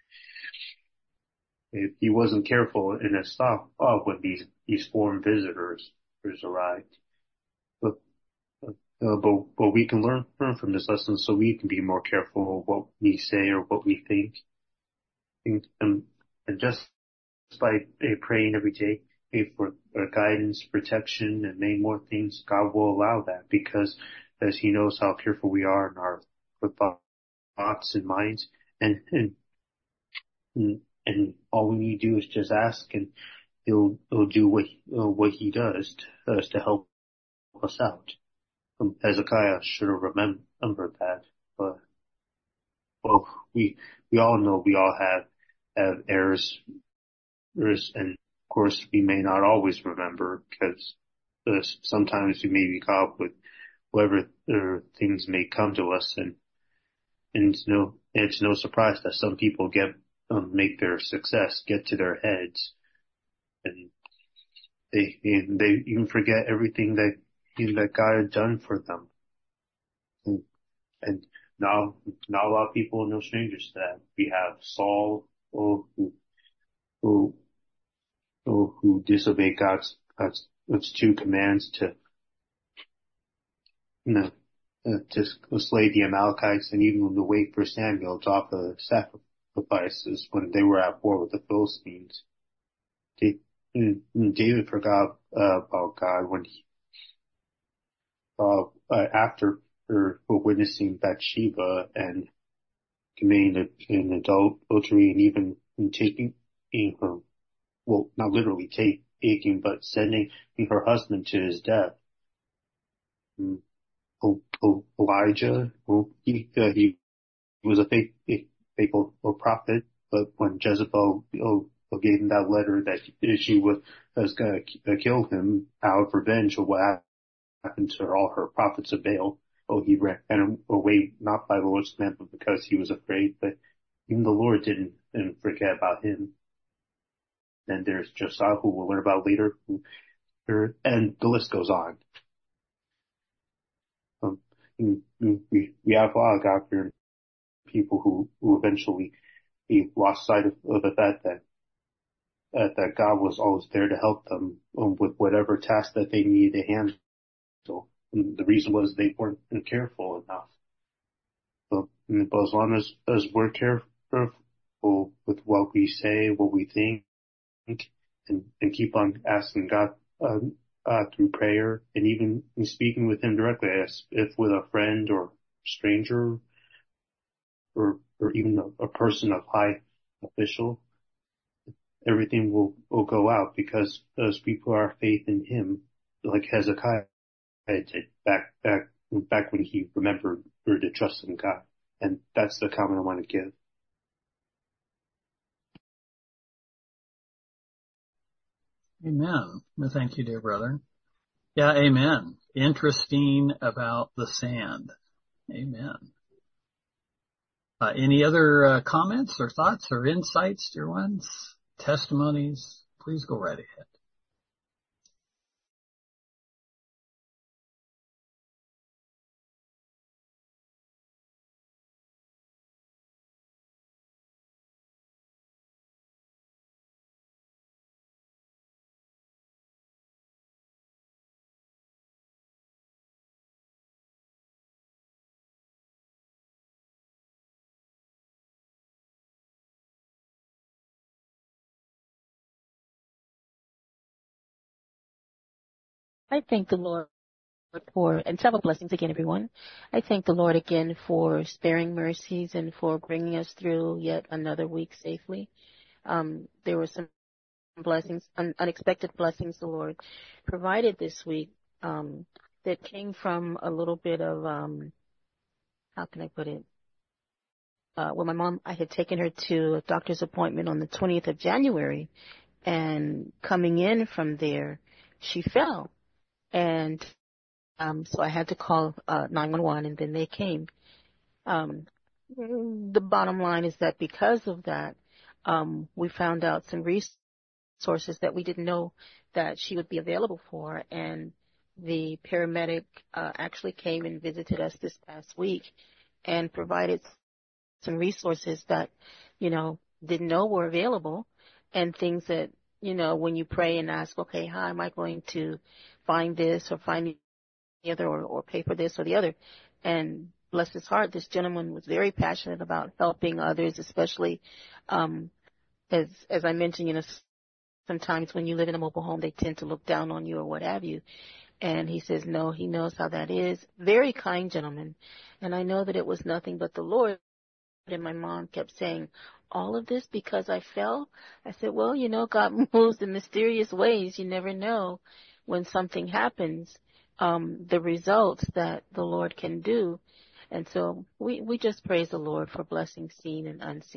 If he wasn't careful in his stuff when these foreign visitors arrived. But we can learn from this lesson so we can be more careful of what we say or what we think. And just by praying every day for guidance, protection, and many more things, God will allow that because as he knows how careful we are in our thoughts and minds, and all we need to do is just ask, and he'll do what he does to help us out. Hezekiah should have remembered that, but well, we all know we all have errors, and of course we may not always remember because sometimes we may be caught up with whatever things may come to us, and it's no surprise that some people make their success get to their heads, and they even forget everything that God had done for them. And now a lot of people are no strangers to that. We have Saul, who disobeyed God's two commands to slay the Amalekites, and even to wait for Samuel to offer sacrifices when they were at war with the Philistines. David forgot about God when after witnessing Bathsheba and committing an adultery, and even taking her, well, not literally taking, but sending her husband to his death. Elijah, he was a faithful prophet, but when Jezebel gave him that letter that she was going to kill him out of revenge for what happened to all her prophets of Baal, he ran away not by the Lord's command, but because he was afraid. But even the Lord didn't forget about him. Then there's Josiah, who we'll learn about later, and the list goes on. We have a lot of God-fearing people who eventually lost sight of the fact that God was always there to help them with whatever task that they needed to handle. And the reason was they weren't careful enough. But as long as we're careful with what we say, what we think, and keep on asking God through prayer, and even speaking with Him directly, as if with a friend or stranger, or even a person of high official, everything will go out, because as we put our faith in Him, like Hezekiah did back when he remembered or to trust in God. And that's the comment I want to give. Amen. Well, thank you, dear brother. Yeah, amen. Interesting about the sand. Amen. Any other comments or thoughts or insights, dear ones? Testimonies? Please go right ahead. I thank the Lord and several blessings again, everyone. I thank the Lord again for sparing mercies and for bringing us through yet another week safely. There were some blessings, unexpected blessings the Lord provided this week, that came from a little bit of, how can I put it? Well, my mom, I had taken her to a doctor's appointment on the 20th of January, and coming in from there, she fell. And so I had to call 911, and then they came. The bottom line is that because of that, we found out some resources that we didn't know that she would be available for, and the paramedic actually came and visited us this past week and provided some resources that, didn't know were available, and things that, when you pray and ask, okay, how am I going to find this or find the other or pay for this or the other? And bless his heart, this gentleman was very passionate about helping others, especially as I mentioned, sometimes when you live in a mobile home, they tend to look down on you or what have you. And he says, no, he knows how that is. Very kind gentleman. And I know that it was nothing but the Lord. And my mom kept saying, all of this because I fell? I said, well, God moves in mysterious ways. You never know when something happens, the results that the Lord can do. And so we just praise the Lord for blessings seen and unseen.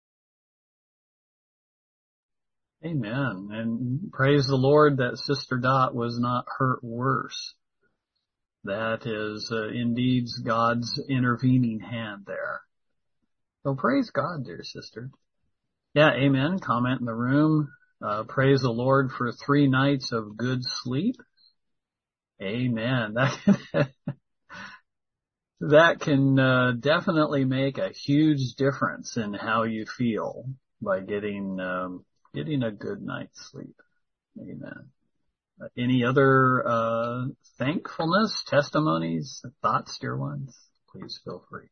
Amen. And praise the Lord that Sister Dot was not hurt worse. That is indeed God's intervening hand there. So praise God, dear sister. Yeah, amen. Comment in the room. Praise the Lord for 3 nights of good sleep. Amen. That can definitely make a huge difference in how you feel by getting a good night's sleep. Amen. Any other thankfulness, testimonies, thoughts, dear ones? Please feel free.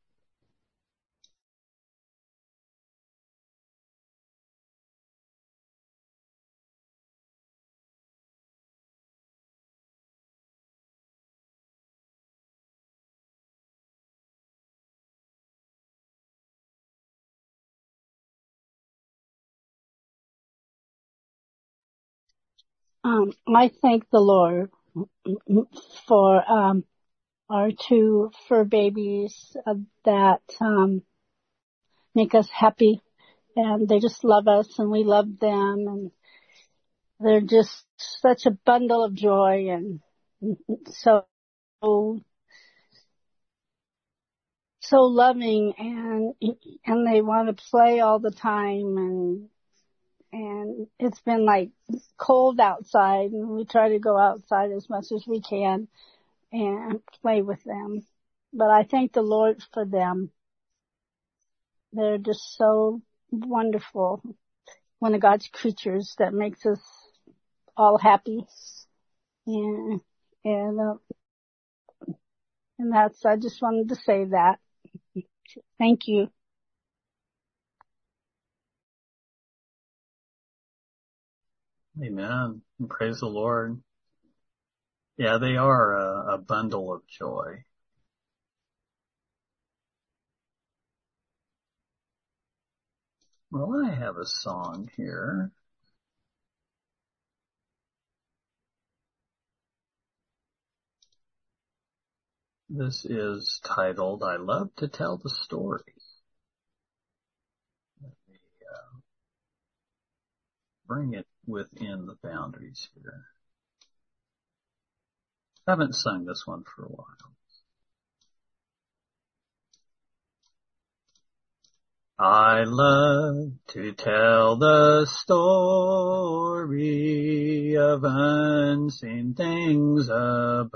I thank the Lord for our 2 fur babies that make us happy, and they just love us and we love them, and they're just such a bundle of joy and so loving, and they want to play all the time, and it's been like cold outside, and we try to go outside as much as we can and play with them. But I thank the Lord for them. They're just so wonderful. One of God's creatures that makes us all happy. And that's, I just wanted to say that. Thank you. Amen. And praise the Lord. Yeah, they are a bundle of joy. Well, I have a song here. This is titled, I Love to Tell the Story. Let me bring it within the boundaries here. I haven't sung this one for a while. I love to tell the story of unseen things above,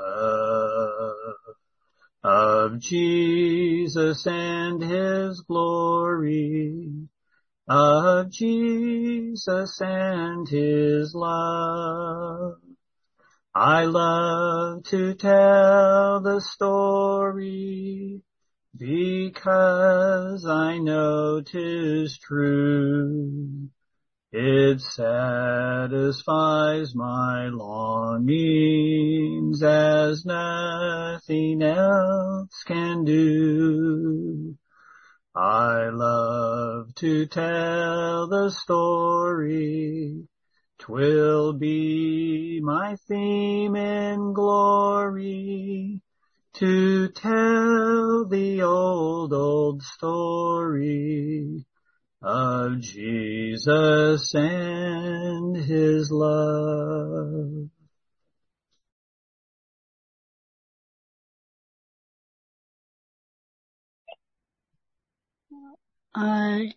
of Jesus and His glory, of Jesus and His love. I love to tell the story because I know 'tis true. It satisfies my longings as nothing else can do. I love to tell the story. 'Twill be my theme in glory to tell the old story of Jesus and his love. I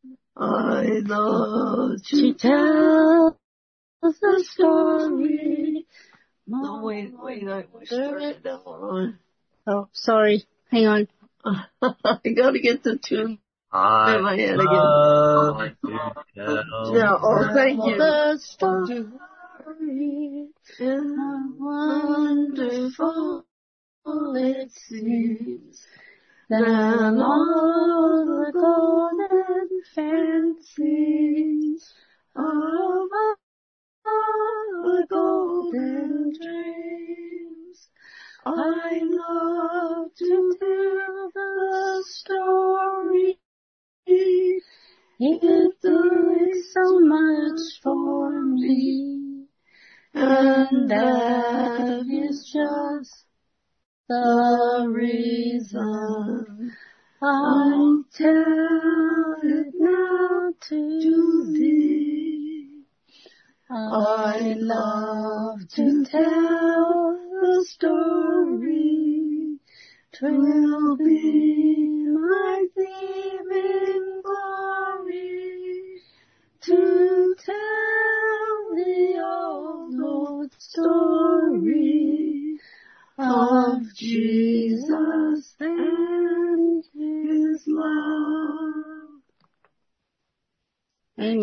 love to tell the story. Oh, wait, we started that one. Oh, sorry. Hang on. I gotta get the tune I in my head again. love to tell Thank you. The story is wonderful it seems than all the golden fancies of our golden dreams. I love to tell the story. It does so much for me, and that is just the reason I tell it now to thee. I love to tell the story. 'Twill be my theme in glory to tell the old story of Jesus and his love. Amen.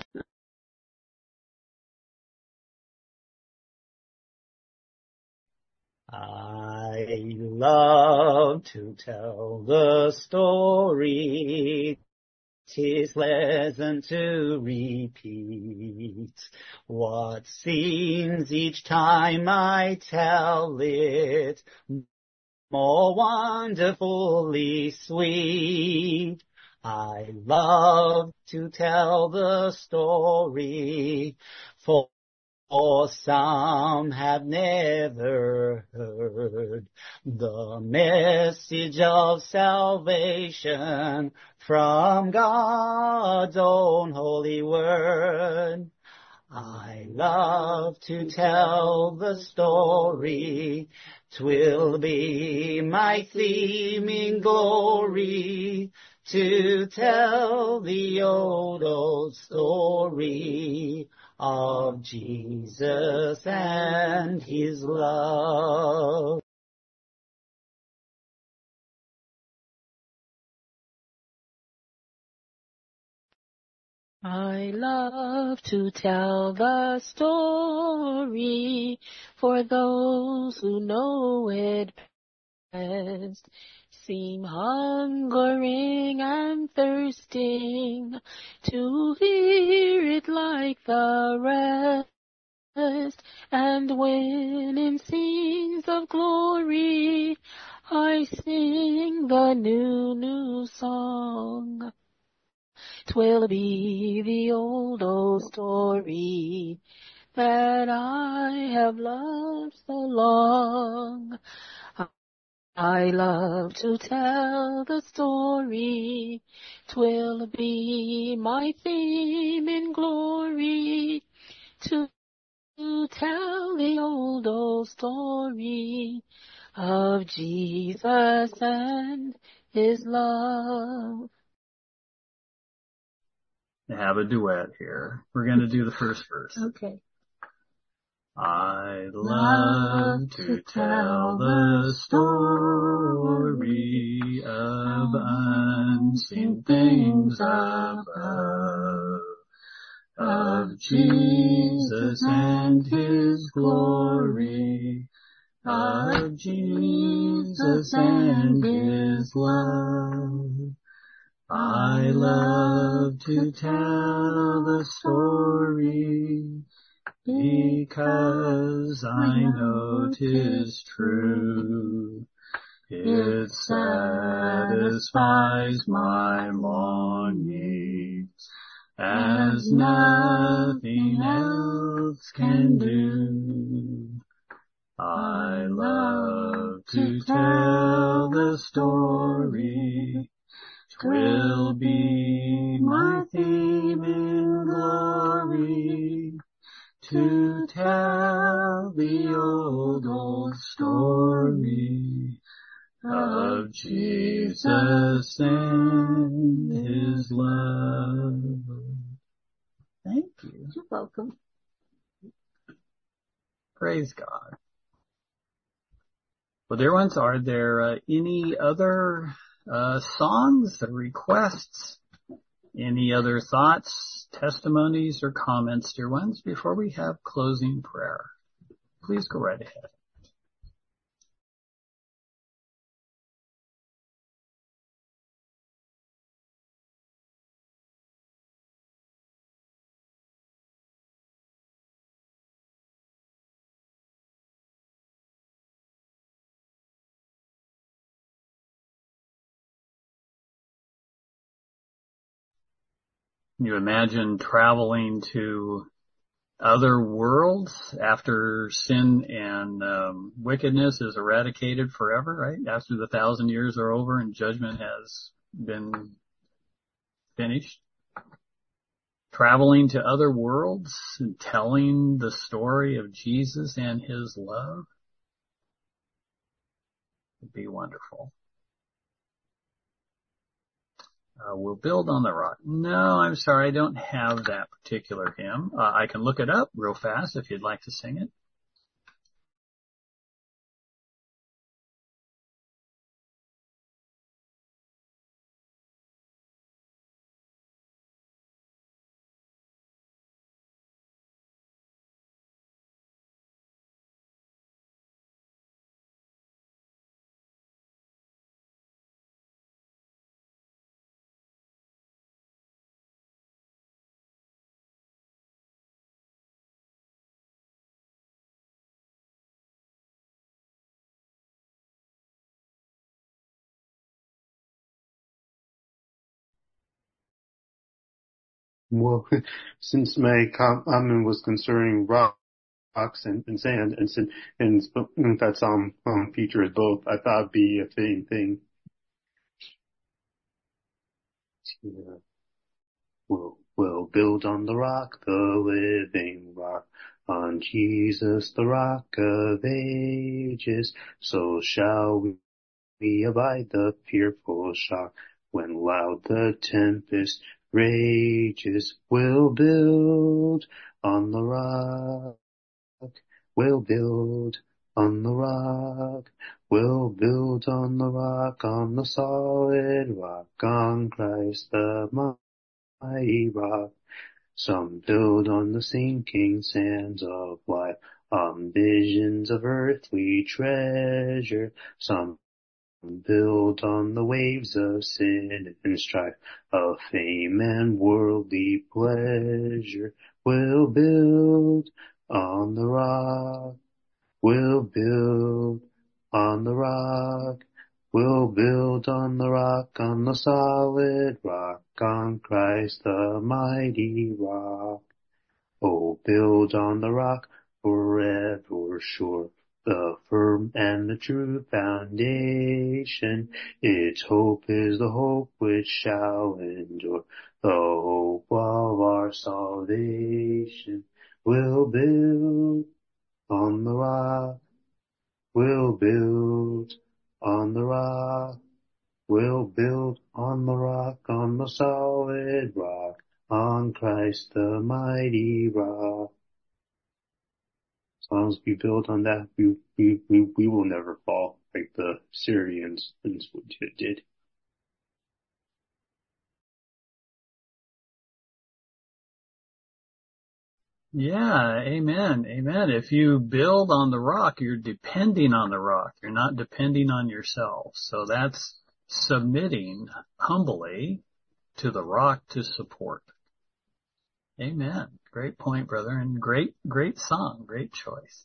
I love to tell the story. 'Tis pleasant to repeat what seems each time I tell it more wonderfully sweet. I love to tell the story, for some have never heard the message of salvation from God's own holy word. I love to tell the story. 'Twill be my theme in glory to tell the old story of Jesus and his love. I love to tell the story for those who know it best. Seem hungering and thirsting to hear it like the rest. And when in scenes of glory I sing the new song, 'twill be the old story that I have loved so long. I love to tell the story. 'Twill be my theme in glory to tell the old story of Jesus and his love. Have a duet here. We're going to do the first verse. Okay. I love to tell the story of unseen things above, of Jesus and his glory, of Jesus and his love. I love love to tell the story, because I know 'tis true. It satisfies my longings as nothing else can do. I love to tell the story. 'Twill be my theme in glory, to tell the old story of Jesus and his love. Thank you. You're welcome. Praise God. Well, dear ones, are there any other songs, requests, any other thoughts, testimonies, or comments, dear ones, before we have closing prayer? Please go right ahead. Can you imagine traveling to other worlds after sin and wickedness is eradicated forever, right? After the 1,000 years are over and judgment has been finished. Traveling to other worlds and telling the story of Jesus and his love would be wonderful. We'll build on the rock. No, I'm sorry, I don't have that particular hymn. I can look it up real fast if you'd like to sing it. Well, since my comment was concerning rocks and sand, and that song features both, I thought it'd be a fitting thing. Yeah. We'll build on the rock, the living rock, on Jesus, the rock of ages. So shall we abide the fearful shock when loud the tempest rages. We'll build on the rock. We'll build on the rock. We'll build on the rock, on the solid rock, on Christ the mighty rock. Some build on the sinking sands of life, on visions of earthly treasure. Some build on the waves of sin and strife, of fame and worldly pleasure. We'll build on the rock. We'll build on the rock. We'll build on the rock, on the solid rock, on Christ the mighty rock. Oh, build on the rock forever sure, the firm and the true foundation. Its hope is the hope which shall endure, the hope of our salvation. We'll build on the rock. We'll build on the rock. We'll build on the rock, on the solid rock, on Christ the mighty rock. As long as we build on that, we will never fall like the Syrians did. Yeah, amen, amen. If you build on the rock, you're depending on the rock. You're not depending on yourself. So that's submitting humbly to the rock to support. Amen. Great point, brother, and great song, great choice.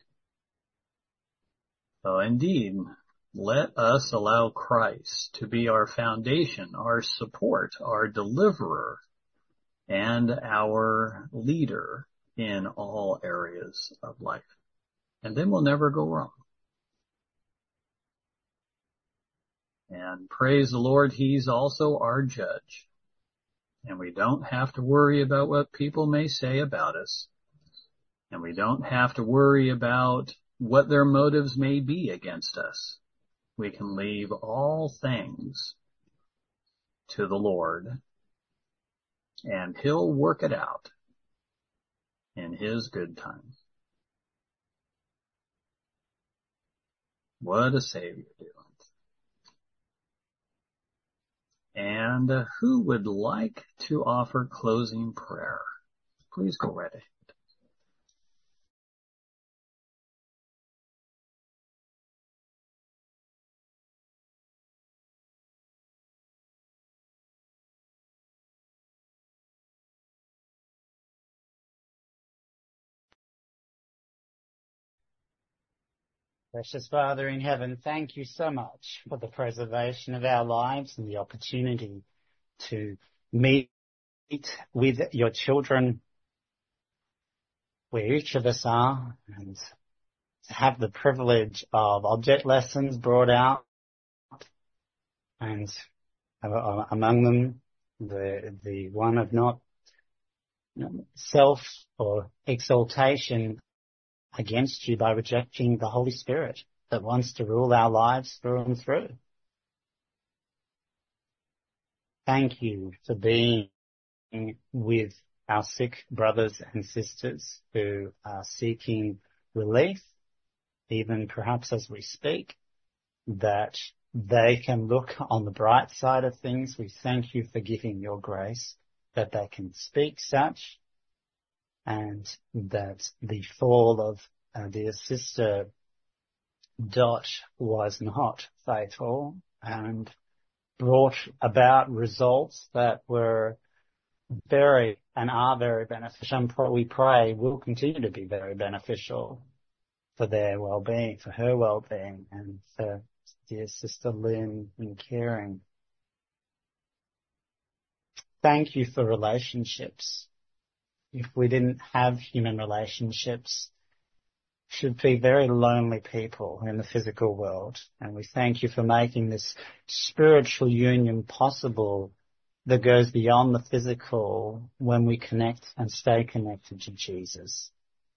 So indeed, let us allow Christ to be our foundation, our support, our deliverer, and our leader in all areas of life. And then we'll never go wrong. And praise the Lord, He's also our judge. And we don't have to worry about what people may say about us. And we don't have to worry about what their motives may be against us. We can leave all things to the Lord, and He'll work it out in His good time. What a Savior, dear ones. And who would like to offer closing prayer? Please go right ahead. Precious Father in heaven, thank you so much for the preservation of our lives and the opportunity to meet with your children where each of us are, and to have the privilege of object lessons brought out, and among them the one of not self or exaltation against you by rejecting the Holy Spirit that wants to rule our lives through and through. Thank you for being with our sick brothers and sisters who are seeking relief, even perhaps as we speak, that they can look on the bright side of things. We thank you for giving your grace, that they can speak such, and that the fall of our dear sister Dot was not fatal and brought about results that were very and are very beneficial, and we pray will continue to be very beneficial for their well-being, for her well-being, and for dear Sister Lynn in caring. Thank you for relationships. If we didn't have human relationships, should be very lonely people in the physical world. And we thank you for making this spiritual union possible that goes beyond the physical when we connect and stay connected to Jesus.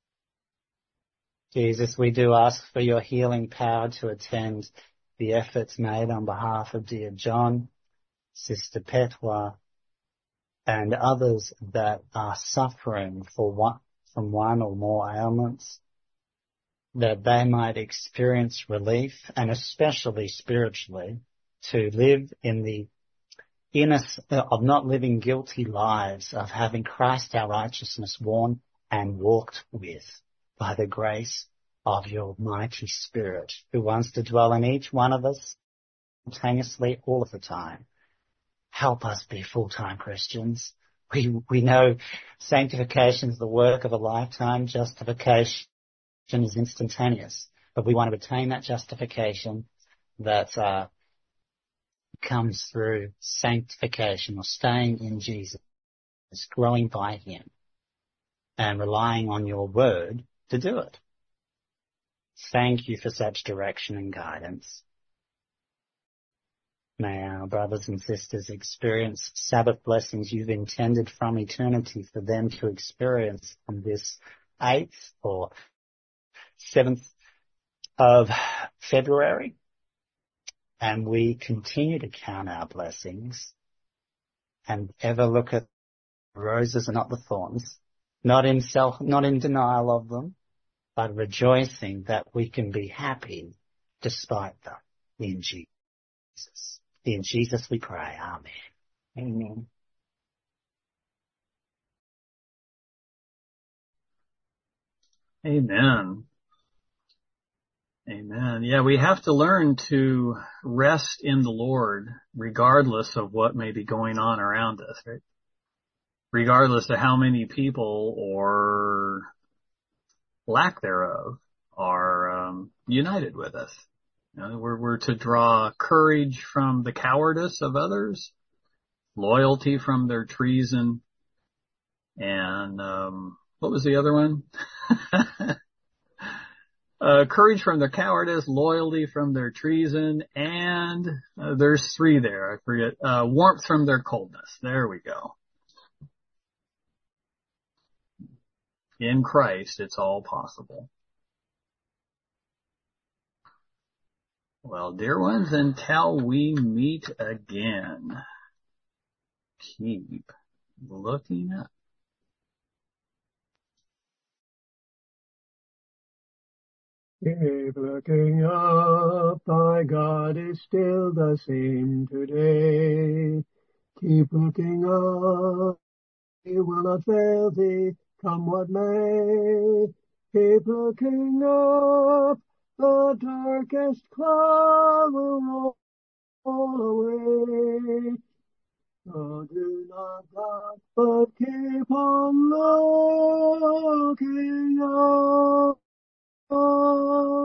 Jesus, we do ask for your healing power to attend the efforts made on behalf of dear John, Sister Petwa, and others that are suffering from one or more ailments, that they might experience relief, and especially spiritually, to live in the of not living guilty lives, of having Christ our righteousness worn and walked with by the grace of your mighty Spirit, who wants to dwell in each one of us simultaneously all of the time. Help us be full-time Christians. We know sanctification is the work of a lifetime. Justification is instantaneous, but we want to attain that justification that comes through sanctification, or staying in Jesus, growing by Him, and relying on your word to do it. Thank you for such direction and guidance. May our brothers and sisters experience Sabbath blessings you've intended from eternity for them to experience on this 8th or 7th of February. And we continue to count our blessings and ever look at the roses and not the thorns, not in denial of them, but rejoicing that we can be happy despite them in Jesus. In Jesus we pray. Amen. Amen. Amen. Amen. Yeah, we have to learn to rest in the Lord regardless of what may be going on around us, right? Regardless of how many people or lack thereof are united with us. You know, we're to draw courage from the cowardice of others, loyalty from their treason, and what was the other one? Courage from their cowardice, loyalty from their treason, and there's three there. I forget. Warmth from their coldness. There we go. In Christ, it's all possible. Well, dear ones, until we meet again, keep looking up. Keep looking up, thy God is still the same today. Keep looking up, he will not fail thee, come what may. Keep looking up, the darkest cloud will roll away. Oh, do not doubt, but keep on looking up.